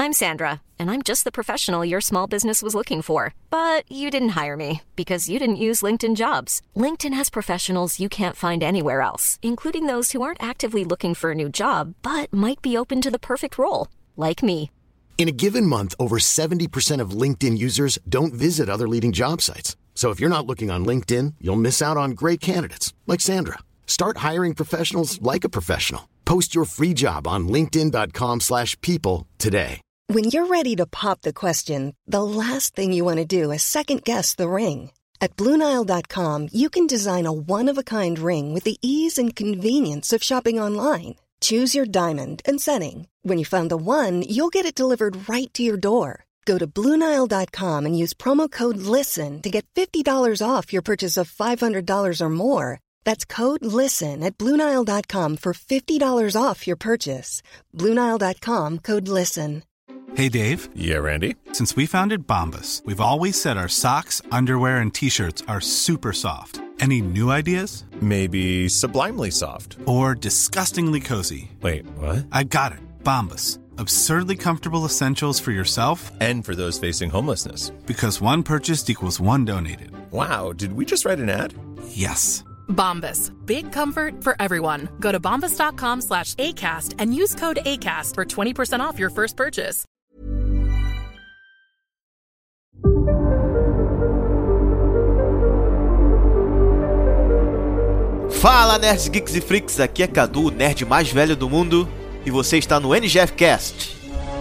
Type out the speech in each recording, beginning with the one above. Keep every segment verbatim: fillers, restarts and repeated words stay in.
I'm Sandra, and I'm just the professional your small business was looking for. But you didn't hire me because you didn't use LinkedIn Jobs. LinkedIn has professionals you can't find anywhere else, including those who aren't actively looking for a new job, but might be open to the perfect role, like me. In a given month, over seventy percent of LinkedIn users don't visit other leading job sites. So if you're not looking on LinkedIn, you'll miss out on great candidates like Sandra. Start hiring professionals like a professional. Post your free job on linkedin.com slash people today. When you're ready to pop the question, the last thing you want to do is second-guess the ring. At Blue Nile dot com, you can design a one-of-a-kind ring with the ease and convenience of shopping online. Choose your diamond and setting. When you find the one, you'll get it delivered right to your door. Go to Blue Nile dot com and use promo code LISTEN to get fifty dollars off your purchase of five hundred dollars or more. That's code LISTEN at Blue Nile dot com for fifty dollars off your purchase. Blue Nile dot com, code LISTEN. Hey, Dave. Yeah, Randy? Since we founded Bombas, we've always said our socks, underwear, and T-shirts are super soft. Any new ideas? Maybe sublimely soft. Or disgustingly cozy. Wait, what? I got it. Bombas. Absurdly comfortable essentials for yourself and for those facing homelessness. Because one purchased equals one donated. Wow, did we just write an ad? Yes. Bombas. Big comfort for everyone. Go to bombas.com slash ACAST and use code ACAST for twenty percent off your first purchase. Fala, nerds, geeks e freaks, aqui é Cadu, o nerd mais velho do mundo, e você está no N G F Cast.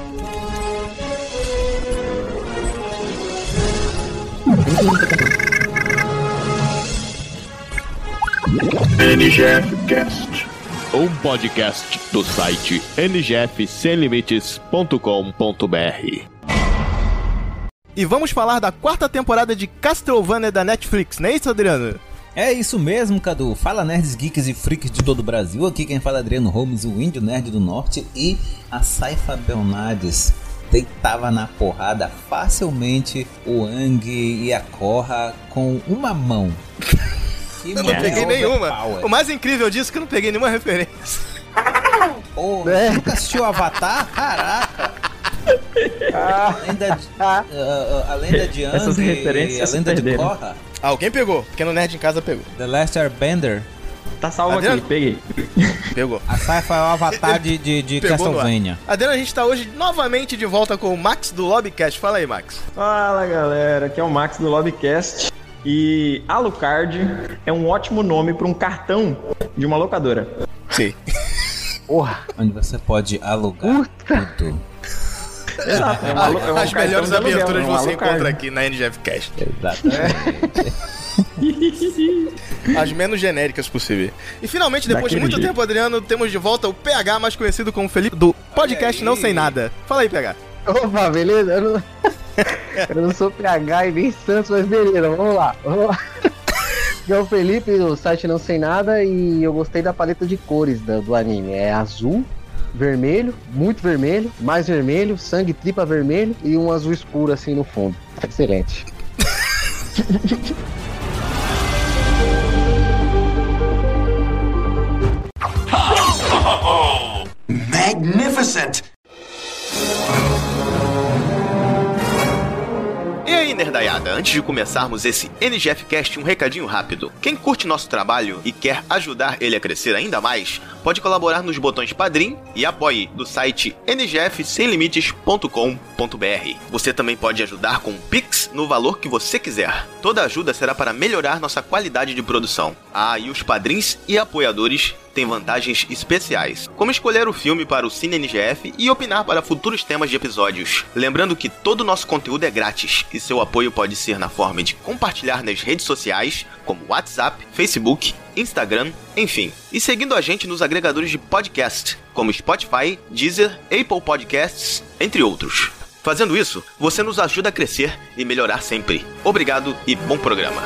N G F Cast, um podcast do site n g f sem limites ponto com ponto b r. E vamos falar da quarta temporada de Castlevania da Netflix, não é isso, Adriano? É isso mesmo, Cadu. Fala, nerds, geeks e freaks de todo o Brasil. Aqui quem fala é Adriano Holmes, o índio nerd do norte. E a Saifa Belnades deitava na porrada facilmente o Ang e a Korra com uma mão. Que eu não peguei nenhuma. Power. O mais incrível disso é que eu não peguei nenhuma referência. Oh, é. Nunca assistiu Avatar? Caraca! Ah. A lenda de, uh, a lenda de Ang e a lenda de Korra. Alguém pegou, porque no Nerd em Casa pegou. The Last Airbender. Tá salvo Adriano? Aqui, peguei. Pegou. A Saifa é o avatar de, de, de Castlevania. Adriano, a gente tá hoje novamente de volta com o Max do Lobbycast. Fala aí, Max. Fala, galera. Aqui é o Max do Lobbycast. E Alucard é um ótimo nome para um cartão de uma locadora. Sim. Porra. Onde você pode alugar Puta. tudo. Exato. É uma, é um As melhores aventuras é um você Alucard. encontra aqui na N G F Cast. Exatamente. As menos genéricas possível. E finalmente, depois Daquele de muito jeito. tempo, Adriano, temos de volta o P H, mais conhecido como Felipe, do podcast Não Sei Nada. Fala aí, P H. Opa, beleza? Eu não, eu não sou P H e nem Santos, mas beleza, vamos lá. Vamos lá. Eu sou o Felipe, do site Não Sei Nada, e eu gostei da paleta de cores do, do anime. É azul, vermelho, muito vermelho, mais vermelho, sangue tripa vermelho e um azul escuro assim no fundo. Excelente. Magnificent! E aí, nerdaiada, antes de começarmos esse N G F Cast, um recadinho rápido. Quem curte nosso trabalho e quer ajudar ele a crescer ainda mais, pode colaborar nos botões Padrim e Apoie do site n g f sem limites ponto com ponto b r. Você também pode ajudar com um Pix no valor que você quiser. Toda ajuda será para melhorar nossa qualidade de produção. Ah, e os padrinhos e apoiadores têm vantagens especiais, como escolher o filme para o Cine N G F e opinar para futuros temas de episódios. Lembrando que todo o nosso conteúdo é grátis e seu apoio pode ser na forma de compartilhar nas redes sociais, como WhatsApp, Facebook, Instagram, enfim. E seguindo a gente nos agregadores de podcast, como Spotify, Deezer, Apple Podcasts, entre outros. Fazendo isso, você nos ajuda a crescer e melhorar sempre. Obrigado e bom programa.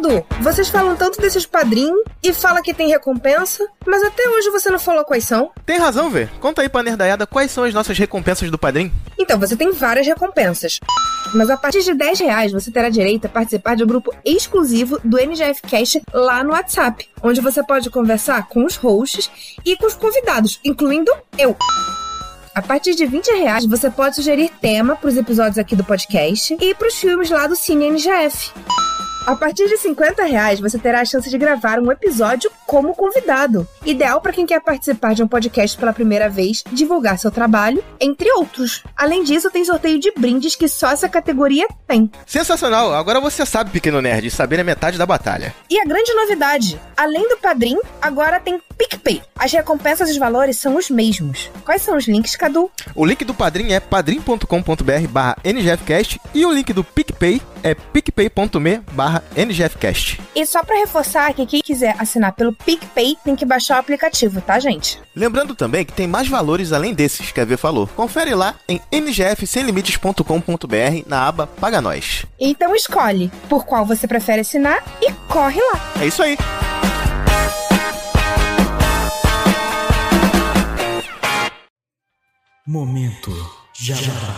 Cadu, vocês falam tanto desses padrinhos e fala que tem recompensa, mas até hoje você não falou quais são. Tem razão, Vê. Conta aí pra nerdaiada quais são as nossas recompensas do padrinho. Então, você tem várias recompensas. Mas a partir de dez reais você terá direito a participar de um grupo exclusivo do N G F Cast lá no WhatsApp, onde você pode conversar com os hosts e com os convidados, incluindo eu. A partir de vinte reais você pode sugerir tema para os episódios aqui do podcast e para os filmes lá do Cine N G F. A partir de cinquenta reais você terá a chance de gravar um episódio como convidado. Ideal para quem quer participar de um podcast pela primeira vez, divulgar seu trabalho, entre outros. Além disso, tem sorteio de brindes que só essa categoria tem. Sensacional! Agora você sabe, pequeno nerd, saber é metade da batalha. E a grande novidade, além do Padrim, agora tem PicPay. As recompensas e os valores são os mesmos. Quais são os links, Cadu? O link do Padrim é padrim.com.br barra NGFcast e o link do PicPay é picpay.me barra NGFcast. E só pra reforçar que quem quiser assinar pelo PicPay tem que baixar o aplicativo, tá, gente? Lembrando também que tem mais valores além desses que a V falou. Confere lá em n g f sem limites ponto com ponto b r na aba Paga Nós. Então escolhe por qual você prefere assinar e corre lá. É isso aí. Momento Jabá.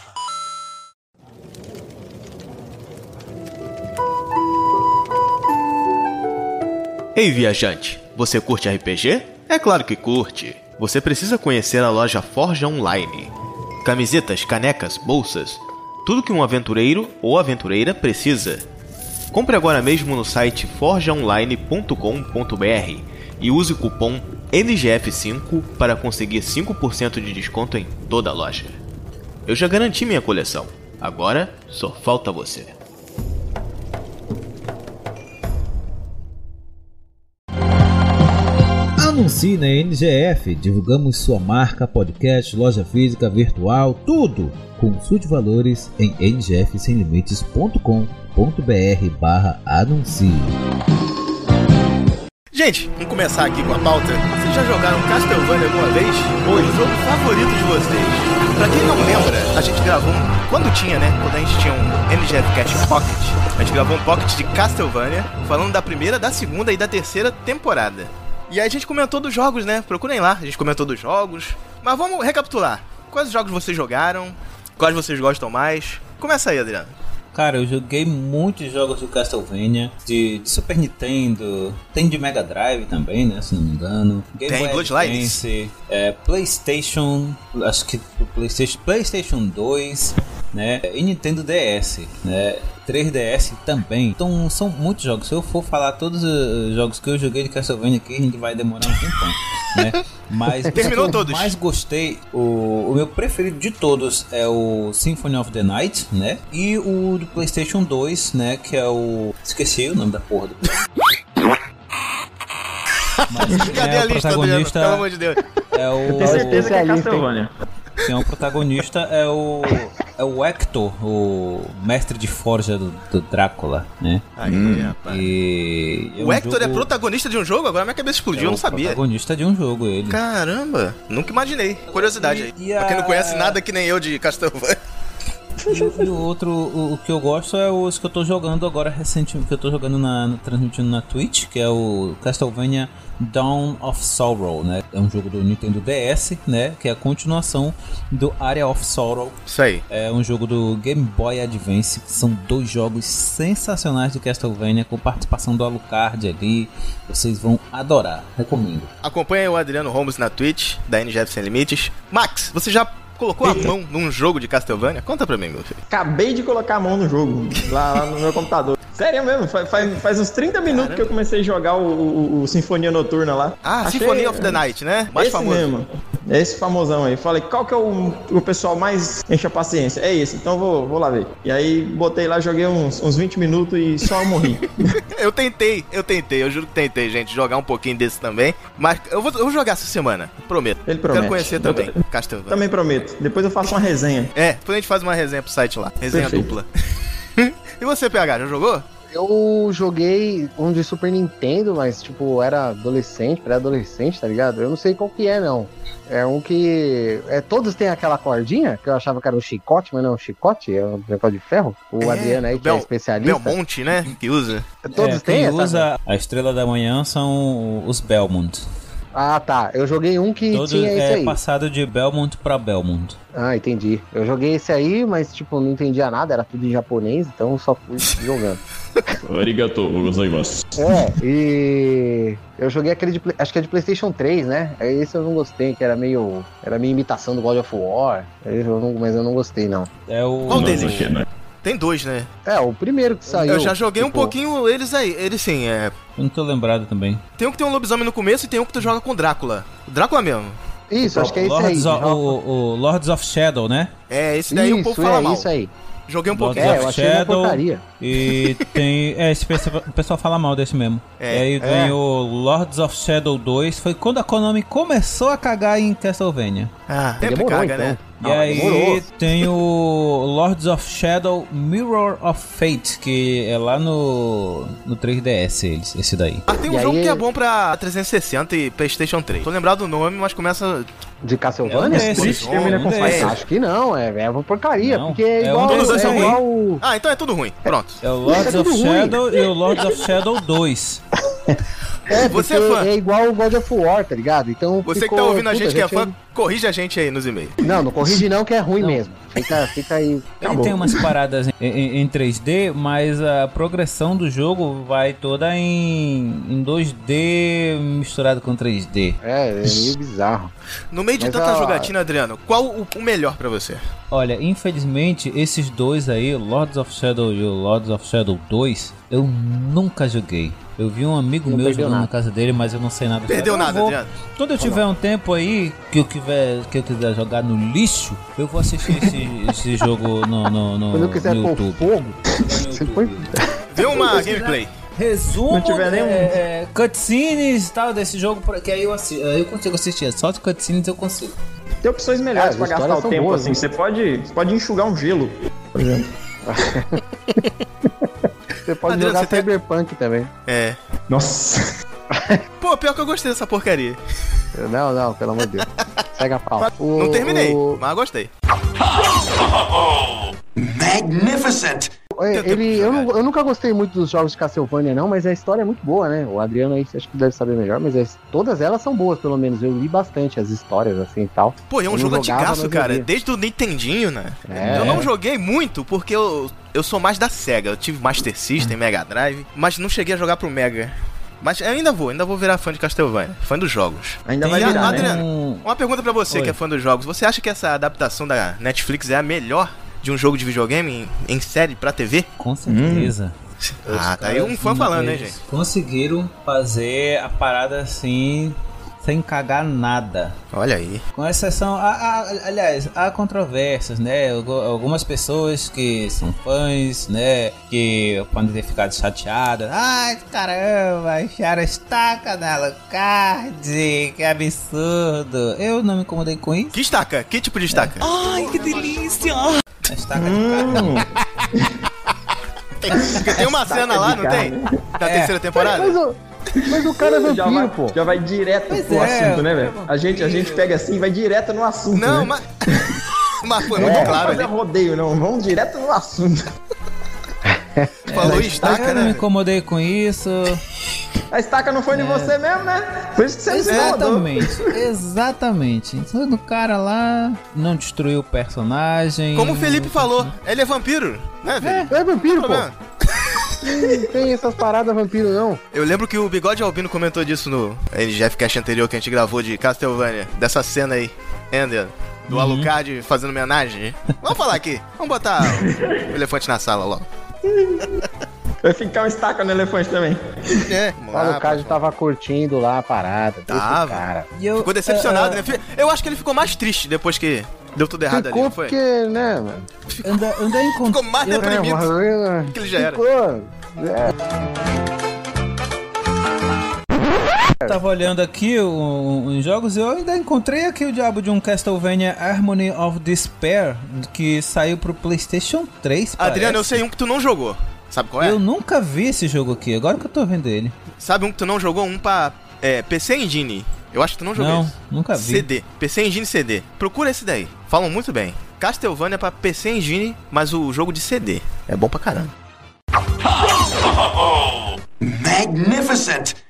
Ei, viajante, você curte R P G? É claro que curte. Você precisa conhecer a loja Forja Online. Camisetas, canecas, bolsas, tudo que um aventureiro ou aventureira precisa. Compre agora mesmo no site forja online ponto com ponto b r e use o cupom N G F cinco para conseguir cinco por cento de desconto em toda a loja. Eu já garanti minha coleção. Agora só falta você. Anuncie na N G F, divulgamos sua marca, podcast, loja física, virtual, tudo. Consulte valores em n g f sem limites ponto com ponto b r barra anuncie. Gente, vamos começar aqui com a pauta. Vocês já jogaram Castlevania alguma vez? Ou o jogo favorito de vocês? Pra quem não lembra, a gente gravou um... Quando tinha, né? Quando a gente tinha um N G F Cast Pocket, a gente gravou um Pocket de Castlevania, falando da primeira, da segunda e da terceira temporada. E aí a gente comentou dos jogos, né? Procurem lá, a gente comentou dos jogos. Mas vamos recapitular. Quais jogos vocês jogaram? Quais vocês gostam mais? Começa aí, Adriano. Cara, eu joguei muitos jogos do Castlevania, de, de Super Nintendo, tem de Mega Drive também, né, se não me engano. Game tem Bloodlines, é, PlayStation, acho que PlayStation, PlayStation dois, né, e Nintendo D S, né, três D S também. Então são muitos jogos. Se eu for falar todos os jogos que eu joguei de Castlevania aqui, a gente vai demorar um tempão, né? Mas terminou o que todos. eu mais gostei, o, o meu preferido de todos é o Symphony of the Night, né? E o do PlayStation dois, né? Que é o... Esqueci o nome da porra do... Mas cadê é a lista, Adriano? Pelo amor de Deus. É o... Eu tenho certeza que é Castlevania. Quem é o protagonista é o... É o Hector, o mestre de forja do, do Drácula, né? Aí, hum. rapaz. E é o um Hector jogo... é protagonista de um jogo? Agora minha cabeça explodiu, é eu não sabia. É protagonista de um jogo, ele. Caramba, nunca imaginei. Curiosidade aí. E, e pra quem a... não conhece nada que nem eu de Castlevania. E, e o outro, o, o que eu gosto é os que eu tô jogando agora recentemente, que eu tô jogando na, no, transmitindo na Twitch, que é o Castlevania Dawn of Sorrow, né? É um jogo do Nintendo D S, né? Que é a continuação do Area of Sorrow. Isso aí. É um jogo do Game Boy Advance, que são dois jogos sensacionais de Castlevania, com participação do Alucard ali. Vocês vão adorar, recomendo. Acompanhe o Adriano Holmes na Twitch, da N G F Sem Limites. Max, você já colocou a mão num jogo de Castlevania? Conta pra mim, meu filho. Acabei de colocar a mão no jogo, lá, lá no meu computador. Sério mesmo, faz, faz, faz uns trinta minutos Caramba. que eu comecei a jogar o, o, o Sinfonia Noturna lá. Ah, Achei, Symphony of the Night, né? Mais esse famoso. mesmo, esse famosão aí. Falei, qual que é o, o pessoal mais enche a paciência? É esse, então vou, vou lá ver. E aí botei lá, joguei uns, uns vinte minutos e só morri. Eu tentei, eu tentei, eu juro que tentei, gente, jogar um pouquinho desse também. Mas eu vou, eu vou jogar essa semana, prometo. Ele promete. Quero conhecer também, eu, Castlevania. Também prometo. Depois eu faço uma resenha. É, depois a gente faz uma resenha pro site lá. Resenha Perfeito. dupla. E você, P H, já jogou? Eu joguei um de Super Nintendo, mas, tipo, era adolescente, pré-adolescente, tá ligado? Eu não sei qual que é, não. É um que... É, todos têm aquela cordinha, que eu achava que era um chicote, mas não é um chicote, é um negócio de ferro. O É, Adriano aí, que Bel- é especialista. Belmonte, né? Que usa. Todos É, têm quem essa? usa a Estrela da Manhã são os Belmont. Ah, tá. Eu joguei um que Todo tinha esse é aí. passado de Belmont pra Belmont. Ah, entendi. Eu joguei esse aí, mas, tipo, não entendia nada, era tudo em japonês, então eu só fui jogando. Arigatou gozaimasu. É, e eu joguei aquele de, Play- acho que é de PlayStation três, né? Aí esse eu não gostei, que era meio, era meio imitação do God of War. Aí eu não- mas eu não gostei, não. É o... Qual deles? Tem dois, né? É, o primeiro que saiu. Eu já joguei um tipo, pouquinho eles aí. Eles sim, é. Eu não tô lembrado também. Tem um que tem um lobisomem no começo e tem um que tu joga com Drácula. O Drácula mesmo. Isso, acho que é esse Lords aí. of, o, o Lords of Shadow, né? É, esse daí Isso, o povo fala é, mal. isso aí. Joguei um Lords pouquinho. É, eu of achei uma Shadow. porcaria. E tem... É, esse pessoal, o pessoal fala mal desse mesmo. É, e aí é. vem o Lords of Shadow dois. Foi quando a Konami começou a cagar em Castlevania. Ah, sempre Demorou, caga, então. né? E Não, aí demorou. tem o Lords of Shadow Mirror of Fate, que é lá no, no três D S, eles, esse daí. Ah, tem um E jogo aí- que é bom pra trezentos e sessenta e PlayStation três. Tô lembrado do nome, mas começa. De Castlevania? É um desses, termina com um faixa. desses. Acho que não, é, é uma porcaria, Não, porque é é igual, um Todos dois é são igual ruins? o... Ah, então é tudo ruim. Pronto. É o Lords É of tudo ruim. Shadow e o Lords of Shadow dois. É, Você porque é fã? é igual o God of War, tá ligado? Então Você ficou, que tá ouvindo a puta, gente que é fã, corrige a gente aí nos e-mails. Não, não corrige não, que é ruim Não. mesmo. Fica, fica aí. Ele Acabou. tem umas paradas em, em- em três D, mas a progressão do jogo vai toda em, em dois D misturado com três D. É, é meio bizarro. No meio de Mas tanta a- jogatina, Adriano, qual o, o melhor pra você? Olha, infelizmente, esses dois aí, o Lords of Shadow e o Lords of Shadow dois, eu nunca joguei. Eu vi um amigo Não meu perdeu jogando na nada. casa dele, mas eu não sei nada. Perdeu Eu nada, vou- Adriano. Quando eu tiver um tempo aí que eu, quiser, que eu quiser jogar no lixo, eu vou assistir esse, esse jogo no, no, no, Quando eu quiser no pôr YouTube. fogo, você põe... Vê uma gameplay. Resumo, Não tiver nenhum- é, é, cutscenes e tal desse jogo, que aí eu, assi- aí eu consigo assistir. Só de cutscenes eu consigo. Tem opções melhores Ah, pra as gastar histórias o são tempo, boas, assim. né? Você pode, você pode enxugar um gelo, por exemplo. Você pode Adriano, jogar você tem- Cyberpunk também. É. Nossa. Pô, pior que eu gostei dessa porcaria. Não, não, pelo amor de Deus. Segue a pau. O- Não terminei, o- mas gostei. Magnificent! É, Tem tempo ele, de eu, jogar. não- eu nunca gostei muito dos jogos de Castlevania, não, mas a história é muito boa, né? O Adriano aí acho que deve saber melhor, mas as- todas elas são boas, pelo menos. Eu li bastante as histórias assim e tal. Pô, é um Eu jogo não jogava, antigaço, mas cara. eu via. Desde o Nintendinho, né? É. Eu não joguei muito porque eu, eu sou mais da Sega. Eu tive Master System, Mega Drive, mas não cheguei a jogar pro Mega. Mas eu ainda vou, ainda vou virar fã de Castlevania, fã dos jogos. Ainda Tem vai virar, né? Adriano, um- uma pergunta pra você Oi. que é fã dos jogos. Você acha que essa adaptação da Netflix é a melhor de um jogo de videogame em, em série pra T V? Com certeza. Ah, tá aí um fã falando, hein, gente? Conseguiram fazer a parada assim, sem cagar nada. Olha aí. Com exceção, a, a- aliás, há controvérsias, né? Algu- Algumas pessoas que são fãs, né? Que podem ter ficado chateadas. Ai, caramba, enfiaram a estaca na Alucard, que absurdo. Eu não me incomodei com isso. Que estaca? Que tipo de estaca? Ai, que delícia! A estaca de Hum, Porque tem uma cena lá, não tem? Da É. terceira temporada? Mas o, mas o cara é já, vampiro, vai, pô. já vai direto Pois pro é, assunto, né, é velho? A gente, a gente pega assim e vai direto no assunto, Não, né? mas... mas foi Não muito vamos claro fazer ali. rodeio, não. Vamos direto no assunto. Falou em Eu estaca, não me né? incomodei com isso. A estaca não foi de você mesmo, né? Por isso que você não se incomodou. Exatamente, exatamente. Então o cara lá não destruiu o personagem. Como o Felipe falou, ele é vampiro, né, Felipe? É vampiro, Não pô. tem problema. Não tem essas paradas vampiro, não. Eu lembro que o Bigode Albino comentou disso no N G F Cast anterior que a gente gravou de Castlevania, dessa cena aí, Ender, do Uhum. Alucard fazendo homenagem. Vamos falar aqui, vamos botar o elefante na sala logo. Vai ficar uma estaca no elefante também. É, O vamos lá, Alucard pô. tava curtindo lá a parada. Deixa o Tava. cara. E eu, Ficou decepcionado, é, né? Eu acho que ele ficou mais triste depois que deu tudo errado ali, Ficou não foi? porque, né, mano? Anda, anda em Ficou mais eu- deprimido É, que ele já era. Ficou. É. Eu tava olhando aqui o- os jogos e eu ainda encontrei aqui o diabo de um Castlevania Harmony of Despair que saiu pro PlayStation três. Adriano, eu parece. sei um que tu não jogou. Sabe qual é? Eu nunca vi esse jogo aqui, agora que eu tô vendo ele. Sabe um que tu não jogou? Um pra é, P C Engine. Eu acho que tu não jogou Não, isso. nunca vi. C D. P C Engine C D. Procura esse daí. Falam muito bem. Castlevania pra P C Engine, mas o jogo de C D. É bom pra caramba. Magnificent!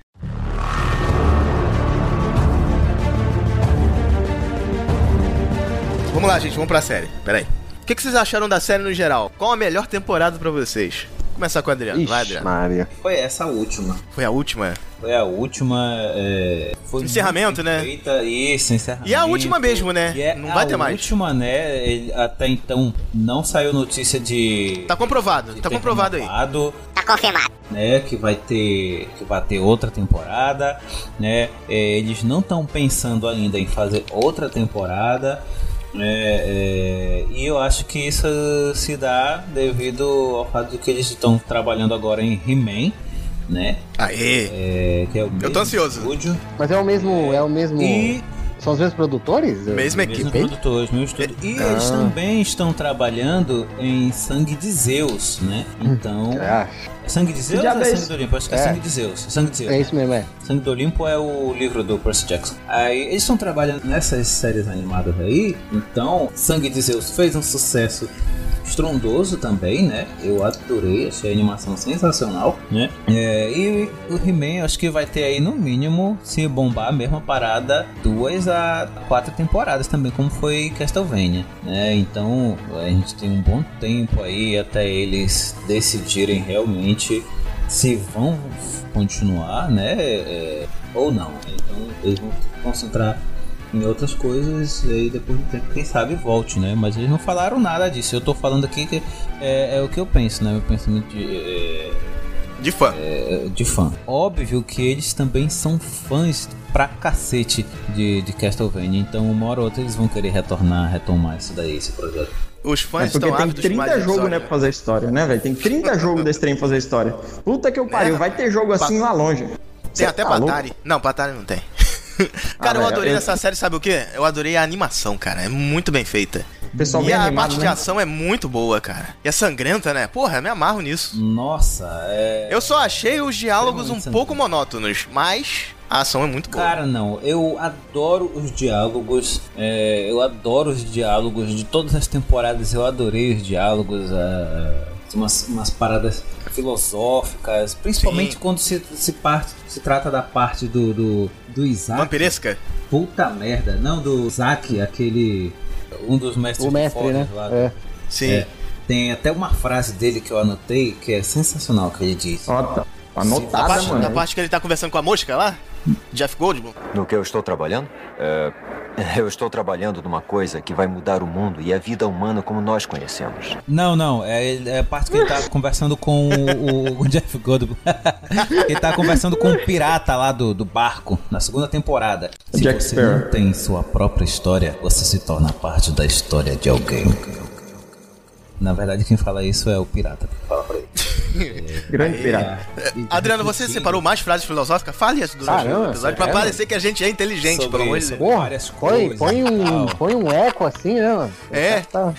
Vamos lá, gente, vamos pra série. Pera aí. O que, que vocês acharam da série no geral? Qual a melhor temporada pra vocês? Vou começar com o Adriano. Ixi, Vai, Adriano. Maria. Foi essa a última. Foi a última? Foi a última. É... Foi encerramento, né? Feita, isso, encerramento. E é a última mesmo, né? E é não vai ter mais. A última, né? Ele, até então não saiu notícia de. Tá comprovado, tá comprovado aí. Tá confirmado. Né, que vai ter que vai ter outra temporada, né? É, eles não estão pensando ainda em fazer outra temporada. É, é, e eu acho que isso se dá devido ao fato de que eles estão trabalhando agora em He-Man, né? Aê! É, que é o eu tô ansioso. Estúdio. Mas é o mesmo. É o mesmo. E... São os mesmos produtores? Mesma equipe. Mesmos produtores, mesmo estúdio. E ah. eles também estão trabalhando em Sangue de Zeus, né? Então. Ah. É Sangue de Zeus ou é Sangue do Olimpo? Acho que é, é Sangue de Zeus. Sangue de Zeus. É isso mesmo, é. Sangue do Olimpo é o livro do Percy Jackson. Aí eles estão trabalhando nessas séries animadas aí. Então, Sangue de Zeus fez um sucesso estrondoso também, né? Eu adorei, achei a animação sensacional, né? É, e o He-Man, acho que vai ter aí no mínimo, se bombar a mesma parada, duas a quatro temporadas também, como foi Castlevania, né? Então a gente tem um bom tempo aí até eles decidirem realmente se vão continuar, né? É, ou não. Então eles vão se concentrar em outras coisas, e aí depois do tempo, quem sabe volte, né? Mas eles não falaram nada disso. Eu tô falando aqui que é, é o que eu penso, né? Meu pensamento de... É, de fã. É, de fã. Óbvio que eles também são fãs pra cacete de, de Castlevania, então uma hora ou outra eles vão querer retornar, retomar isso daí, esse projeto. Os fãs é porque estão tem trinta jogos, né, pra fazer história, né, velho? Tem trinta jogos desse trem pra fazer história. Puta que eu pariu, é, vai ter jogo assim pa... lá longe. Tem Cê até tá Patari. louco? Não, Patari não tem. Cara, ah, eu adorei eu... nessa série, sabe o quê? Eu adorei a animação, cara. É muito bem feita. Pessoal e bem a animado, parte né? de ação é muito boa, cara. E é sangrenta, né? Porra, eu me amarro nisso. Nossa, é... Eu só achei os diálogos um pouco monótonos, mas a ação é muito boa. Cara, não. Eu adoro os diálogos. É... Eu adoro os diálogos de todas as temporadas. Eu adorei os diálogos. Uh... Umas, umas paradas filosóficas, principalmente Sim. quando se, se, parte, se trata da parte do, do, do Isaac. Vampiresca? Puta merda. Não, do Isaac, aquele... Um dos mestres o mestre, de né? lá. É. Sim. É, tem até uma frase dele que eu anotei que é sensacional, que ele diz. Ó, tá anotada, parte, mano. Na parte que ele tá conversando com a mosca lá? Jeff Goldblum? No que eu estou trabalhando? É... Eu estou trabalhando numa coisa que vai mudar o mundo e a vida humana como nós conhecemos. Não, não. É, é a parte que ele tá conversando com o, o Jeff Goldblum. Ele tá conversando com o pirata lá do, do barco, na segunda temporada. Se Jack você Sparrow. não tem sua própria história, você se torna parte da história de alguém. Na verdade, quem fala isso é o pirata. Fala pra ele. É, Grande pirata. É, Adriano, você separou mais frases filosóficas? Fale isso durante o episódio pra parecer que a gente é inteligente, pelo amor de Deus. Porra, põe, põe, um, põe um eco assim, né, mano? É. Tá...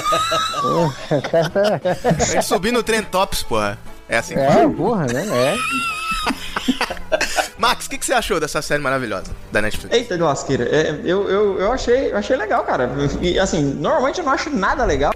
A gente subir no Trend Tops, porra. É assim. É, porra, né? É. Max, o que, que você achou dessa série maravilhosa da Netflix? Eita de lasqueira, é, eu, eu, eu, achei, eu achei legal, cara. E assim, normalmente eu não acho nada legal.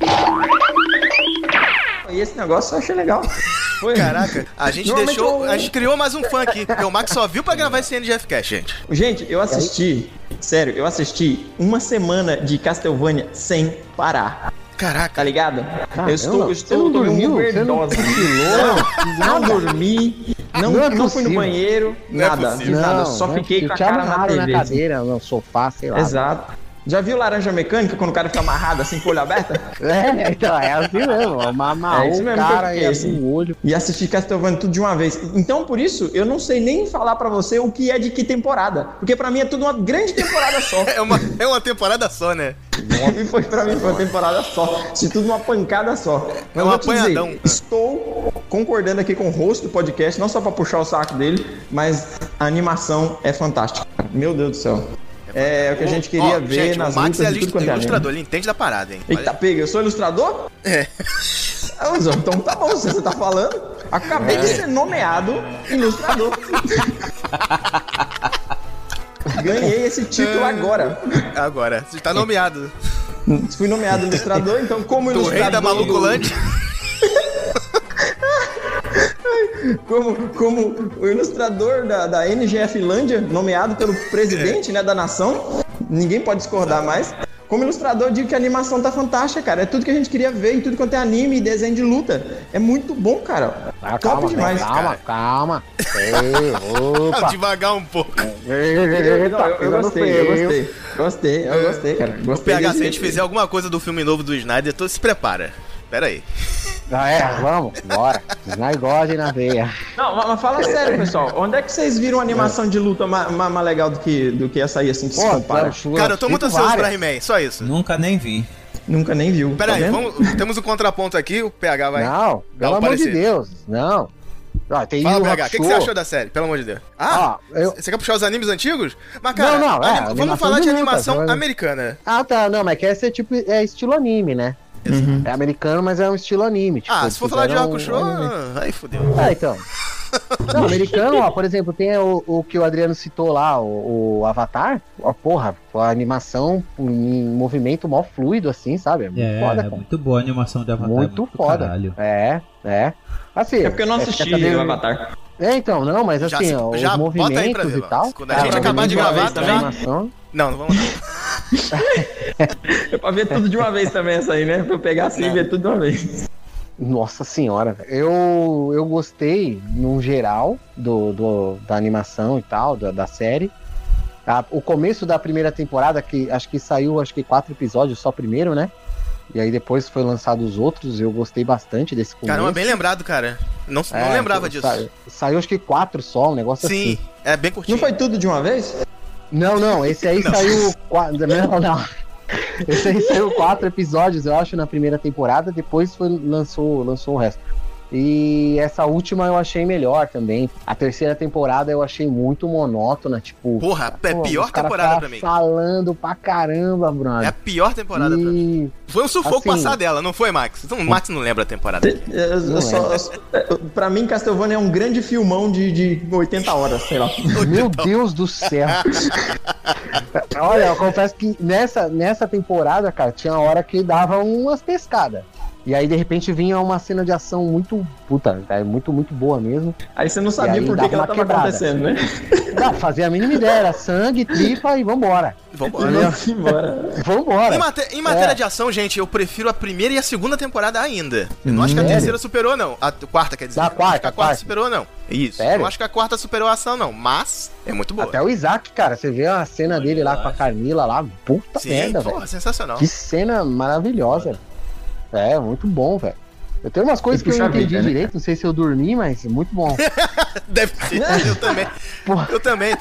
E esse negócio eu achei legal. Foi. Caraca, a gente deixou. Eu... A gente criou mais um fã aqui, porque o Max só viu pra gravar esse N G F Cast, gente. Gente, eu assisti, sério, eu assisti uma semana de Castlevania sem parar. Caraca. Tá ligado? Caramba, eu estou, eu estou não dormiu, overdose. Não, não dormi, não, não, não fui no banheiro, não nada, é nada. Não, só não, fiquei com a cara na T V. Na cadeira, no sofá, sei lá. Exato. Já viu Laranja Mecânica, quando o cara fica amarrado assim com o olho aberto? É, então, é assim mesmo. Amarrou é isso mesmo o cara e assim, o olho. E assistir Castlevania tudo de uma vez. Então, por isso, eu não sei nem falar pra você o que é de que temporada. Porque pra mim é tudo uma grande temporada só. é, uma, é uma temporada só, né? E foi pra mim, foi uma temporada só. Se tudo uma pancada só. É um apanhadão. Dizer, estou concordando aqui com o host do podcast, não só pra puxar o saco dele, mas a animação é fantástica. Meu Deus do céu. É o que a gente queria oh, ver gente, nas o Max lutas é de tudo quanto é ilustrador, ele entende da parada, hein? Eita, pega, eu sou ilustrador? É. Ah, então tá bom, se você tá falando. Acabei é. de ser nomeado ilustrador. Ganhei esse título agora. Agora, você tá nomeado. Fui nomeado ilustrador, então como ilustrador... Do rei da Malucolândia. Como, como o ilustrador da, da N G F Lândia, nomeado pelo presidente, né, da nação, ninguém pode discordar mais. Como ilustrador, eu digo que a animação tá fantástica, cara. É tudo que a gente queria ver em tudo quanto é anime e desenho de luta. É muito bom, cara. Ah, Top calma, demais. Calma, cara. calma. Ei, opa. Devagar um pouco. Eu, eu, eu, eu gostei, eu gostei. Gostei, eu gostei, cara. Gostei. O P H, se a gente fizer alguma coisa do filme novo do Snyder, tu se prepara. Pera aí. Ah, é? Vamos, bora. Snyder na veia. Não, mas fala sério, pessoal. Onde é que vocês viram uma animação de luta mais, mais, mais legal do que, do que essa aí, assim, que Pô, se compara? Cara, cara eu tô muito ansioso pra He-Man, só isso. Nunca nem vi. Nunca nem viu. Pera tá aí, vamos, temos um contraponto aqui, o P H vai... Não, pelo amor de Deus, não. Ah, tem Fala, P H, o que, que você achou da série? Pelo amor de Deus. Ah, ah eu... você quer puxar os animes antigos? Mas, cara, não, não, é, anim... vamos falar de, de animação luta, americana. Ah, tá, não, mas quer ser tipo, é estilo anime, né? Uhum. É americano, mas é um estilo anime. Tipo, ah, se for falar de Hakusho, um... aí fodeu. Ah, então. Não, americano, ó, por exemplo, tem o, o que o Adriano citou lá, o, o Avatar. Ó, porra, a animação em movimento mó fluido, assim, sabe? É muito é, foda, cara. Muito boa a animação de Avatar. Muito, muito foda. Caralho. É, é. Assim, é porque eu não assisti é, o Avatar. É, então, não, mas assim, já, ó, já os movimentos e tal. Quando a gente cara, acabar de gravar, tá já? Animação... Não, não vamos não. É pra ver tudo de uma vez também essa aí, né? Pra eu pegar assim e ver tudo de uma vez. Nossa senhora, eu, eu gostei, num geral, do, do, da animação e tal, da, da série. A, o começo da primeira temporada, que acho que saiu acho que quatro episódios, só primeiro, né? E aí depois foi lançado os outros, eu gostei bastante desse começo. Caramba, bem lembrado, cara. Não, é, não lembrava disso. Sa, saiu acho que quatro só, um negócio Sim, assim. Sim, é bem curtinho. Não foi tudo de uma vez? Não, não, esse aí não. saiu quatro. Não, não. Esse aí saiu quatro episódios, eu acho, na primeira temporada, depois foi, lançou, lançou o resto. E essa última eu achei melhor também. A terceira temporada eu achei muito monótona, tipo... Porra, é a pior temporada pra mim. Falando pra caramba, brother. É a pior temporada e... pra mim. Foi um sufoco assim, passar dela, não foi, Max? Então, o Max não lembra a temporada. Eu, eu, eu só, eu, pra mim, Castlevania é um grande filmão de, de oitenta horas, sei lá. Meu Deus do céu. Olha, eu confesso que nessa, nessa temporada, cara, tinha hora que dava umas pescadas. E aí, de repente, vinha uma cena de ação muito, puta, é muito, muito boa mesmo. Aí você não sabia por que, que ela tava quebrada. acontecendo, né? Não, fazia a mínima ideia, era sangue, tripa e vambora. Vambora. Vambora. Em, maté em matéria é. de ação, gente, eu prefiro a primeira e a segunda temporada ainda. Eu não acho que a terceira superou, não. A quarta, quer dizer. Da quarta, acho que a quarta, quarta superou, não. Isso. Sério? Eu não acho que a quarta superou a ação, não. Mas é muito boa. Até o Isaac, cara, você vê a cena Olha, dele lá com a Carmila lá, puta Sim, merda, velho. Porra, sensacional. Que cena maravilhosa. É, muito bom, velho. Eu tenho umas coisas que eu não entendi vida, direito, né? Não sei se eu dormi, mas muito bom. Deve ser, eu também. Porra. Eu também.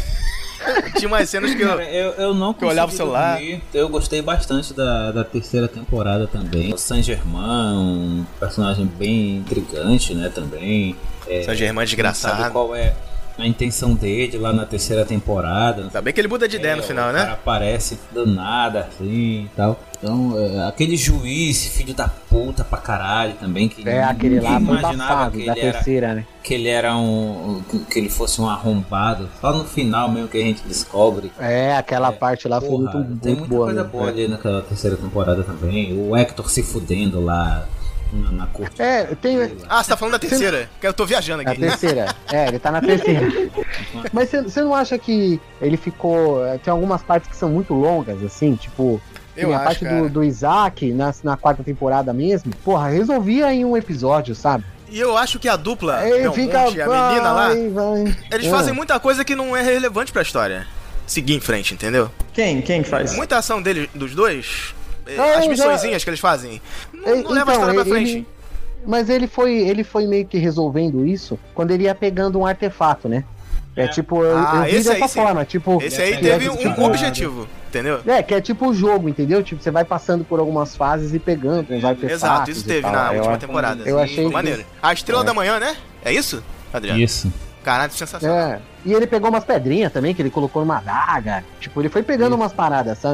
Tinha umas cenas que eu, Cara, eu, eu não que eu olhava o celular. Dormir. Eu gostei bastante da, da terceira temporada também. O Saint-Germain, um personagem bem intrigante, né, também. É, Saint-Germain desgraçado. Sabe qual é a intenção dele lá na terceira temporada. Ainda bem que ele muda de ideia é, no final, o né? O cara aparece do nada, assim, e tal. Então, é, aquele juiz, filho da puta pra caralho também, que é, aquele lá imaginava que ele, da era, terceira, né? que ele era um... que ele fosse um arrombado. Só no final mesmo que a gente descobre. É, aquela é, parte lá foi porra, muito, tem muito muita boa. coisa mesmo, boa é. ali naquela terceira temporada também. O Hector se fudendo lá na, na corte. É, tem... Ah, você tá falando da terceira? Você... Que eu tô viajando aqui. A terceira, é, ele tá na terceira. Mas você não acha que ele ficou... Tem algumas partes que são muito longas, assim, tipo... Eu a acho, parte do, do Isaac, na, na quarta temporada mesmo, porra, resolvia em um episódio, sabe? E eu acho que a dupla, Ele não, fica, Monte, a menina lá, vai, vai. eles é. fazem muita coisa que não é relevante pra história. Seguir em frente, entendeu? Quem? Quem faz? Muita ação deles, dos dois, é, as missõezinhas já... que eles fazem, não, não então, leva a história pra frente. Ele... Mas ele foi, ele foi meio que resolvendo isso quando ele ia pegando um artefato, né? É, é tipo, eu, ah, eu vi esse dessa aí, forma, tipo... Esse aí teve é, um tipo, objetivo, entendeu? É, que é tipo o jogo, entendeu? Tipo, você vai passando por algumas fases e pegando uns artefatos. Exato, isso teve na eu, última temporada. Eu achei... Foi maneiro. A Estrela é. da Manhã, né? É isso, Adriano? Isso. Caralho, sensacional. É. E ele pegou umas pedrinhas também, que ele colocou numa adaga. Tipo, ele foi pegando isso. umas paradas, sabe?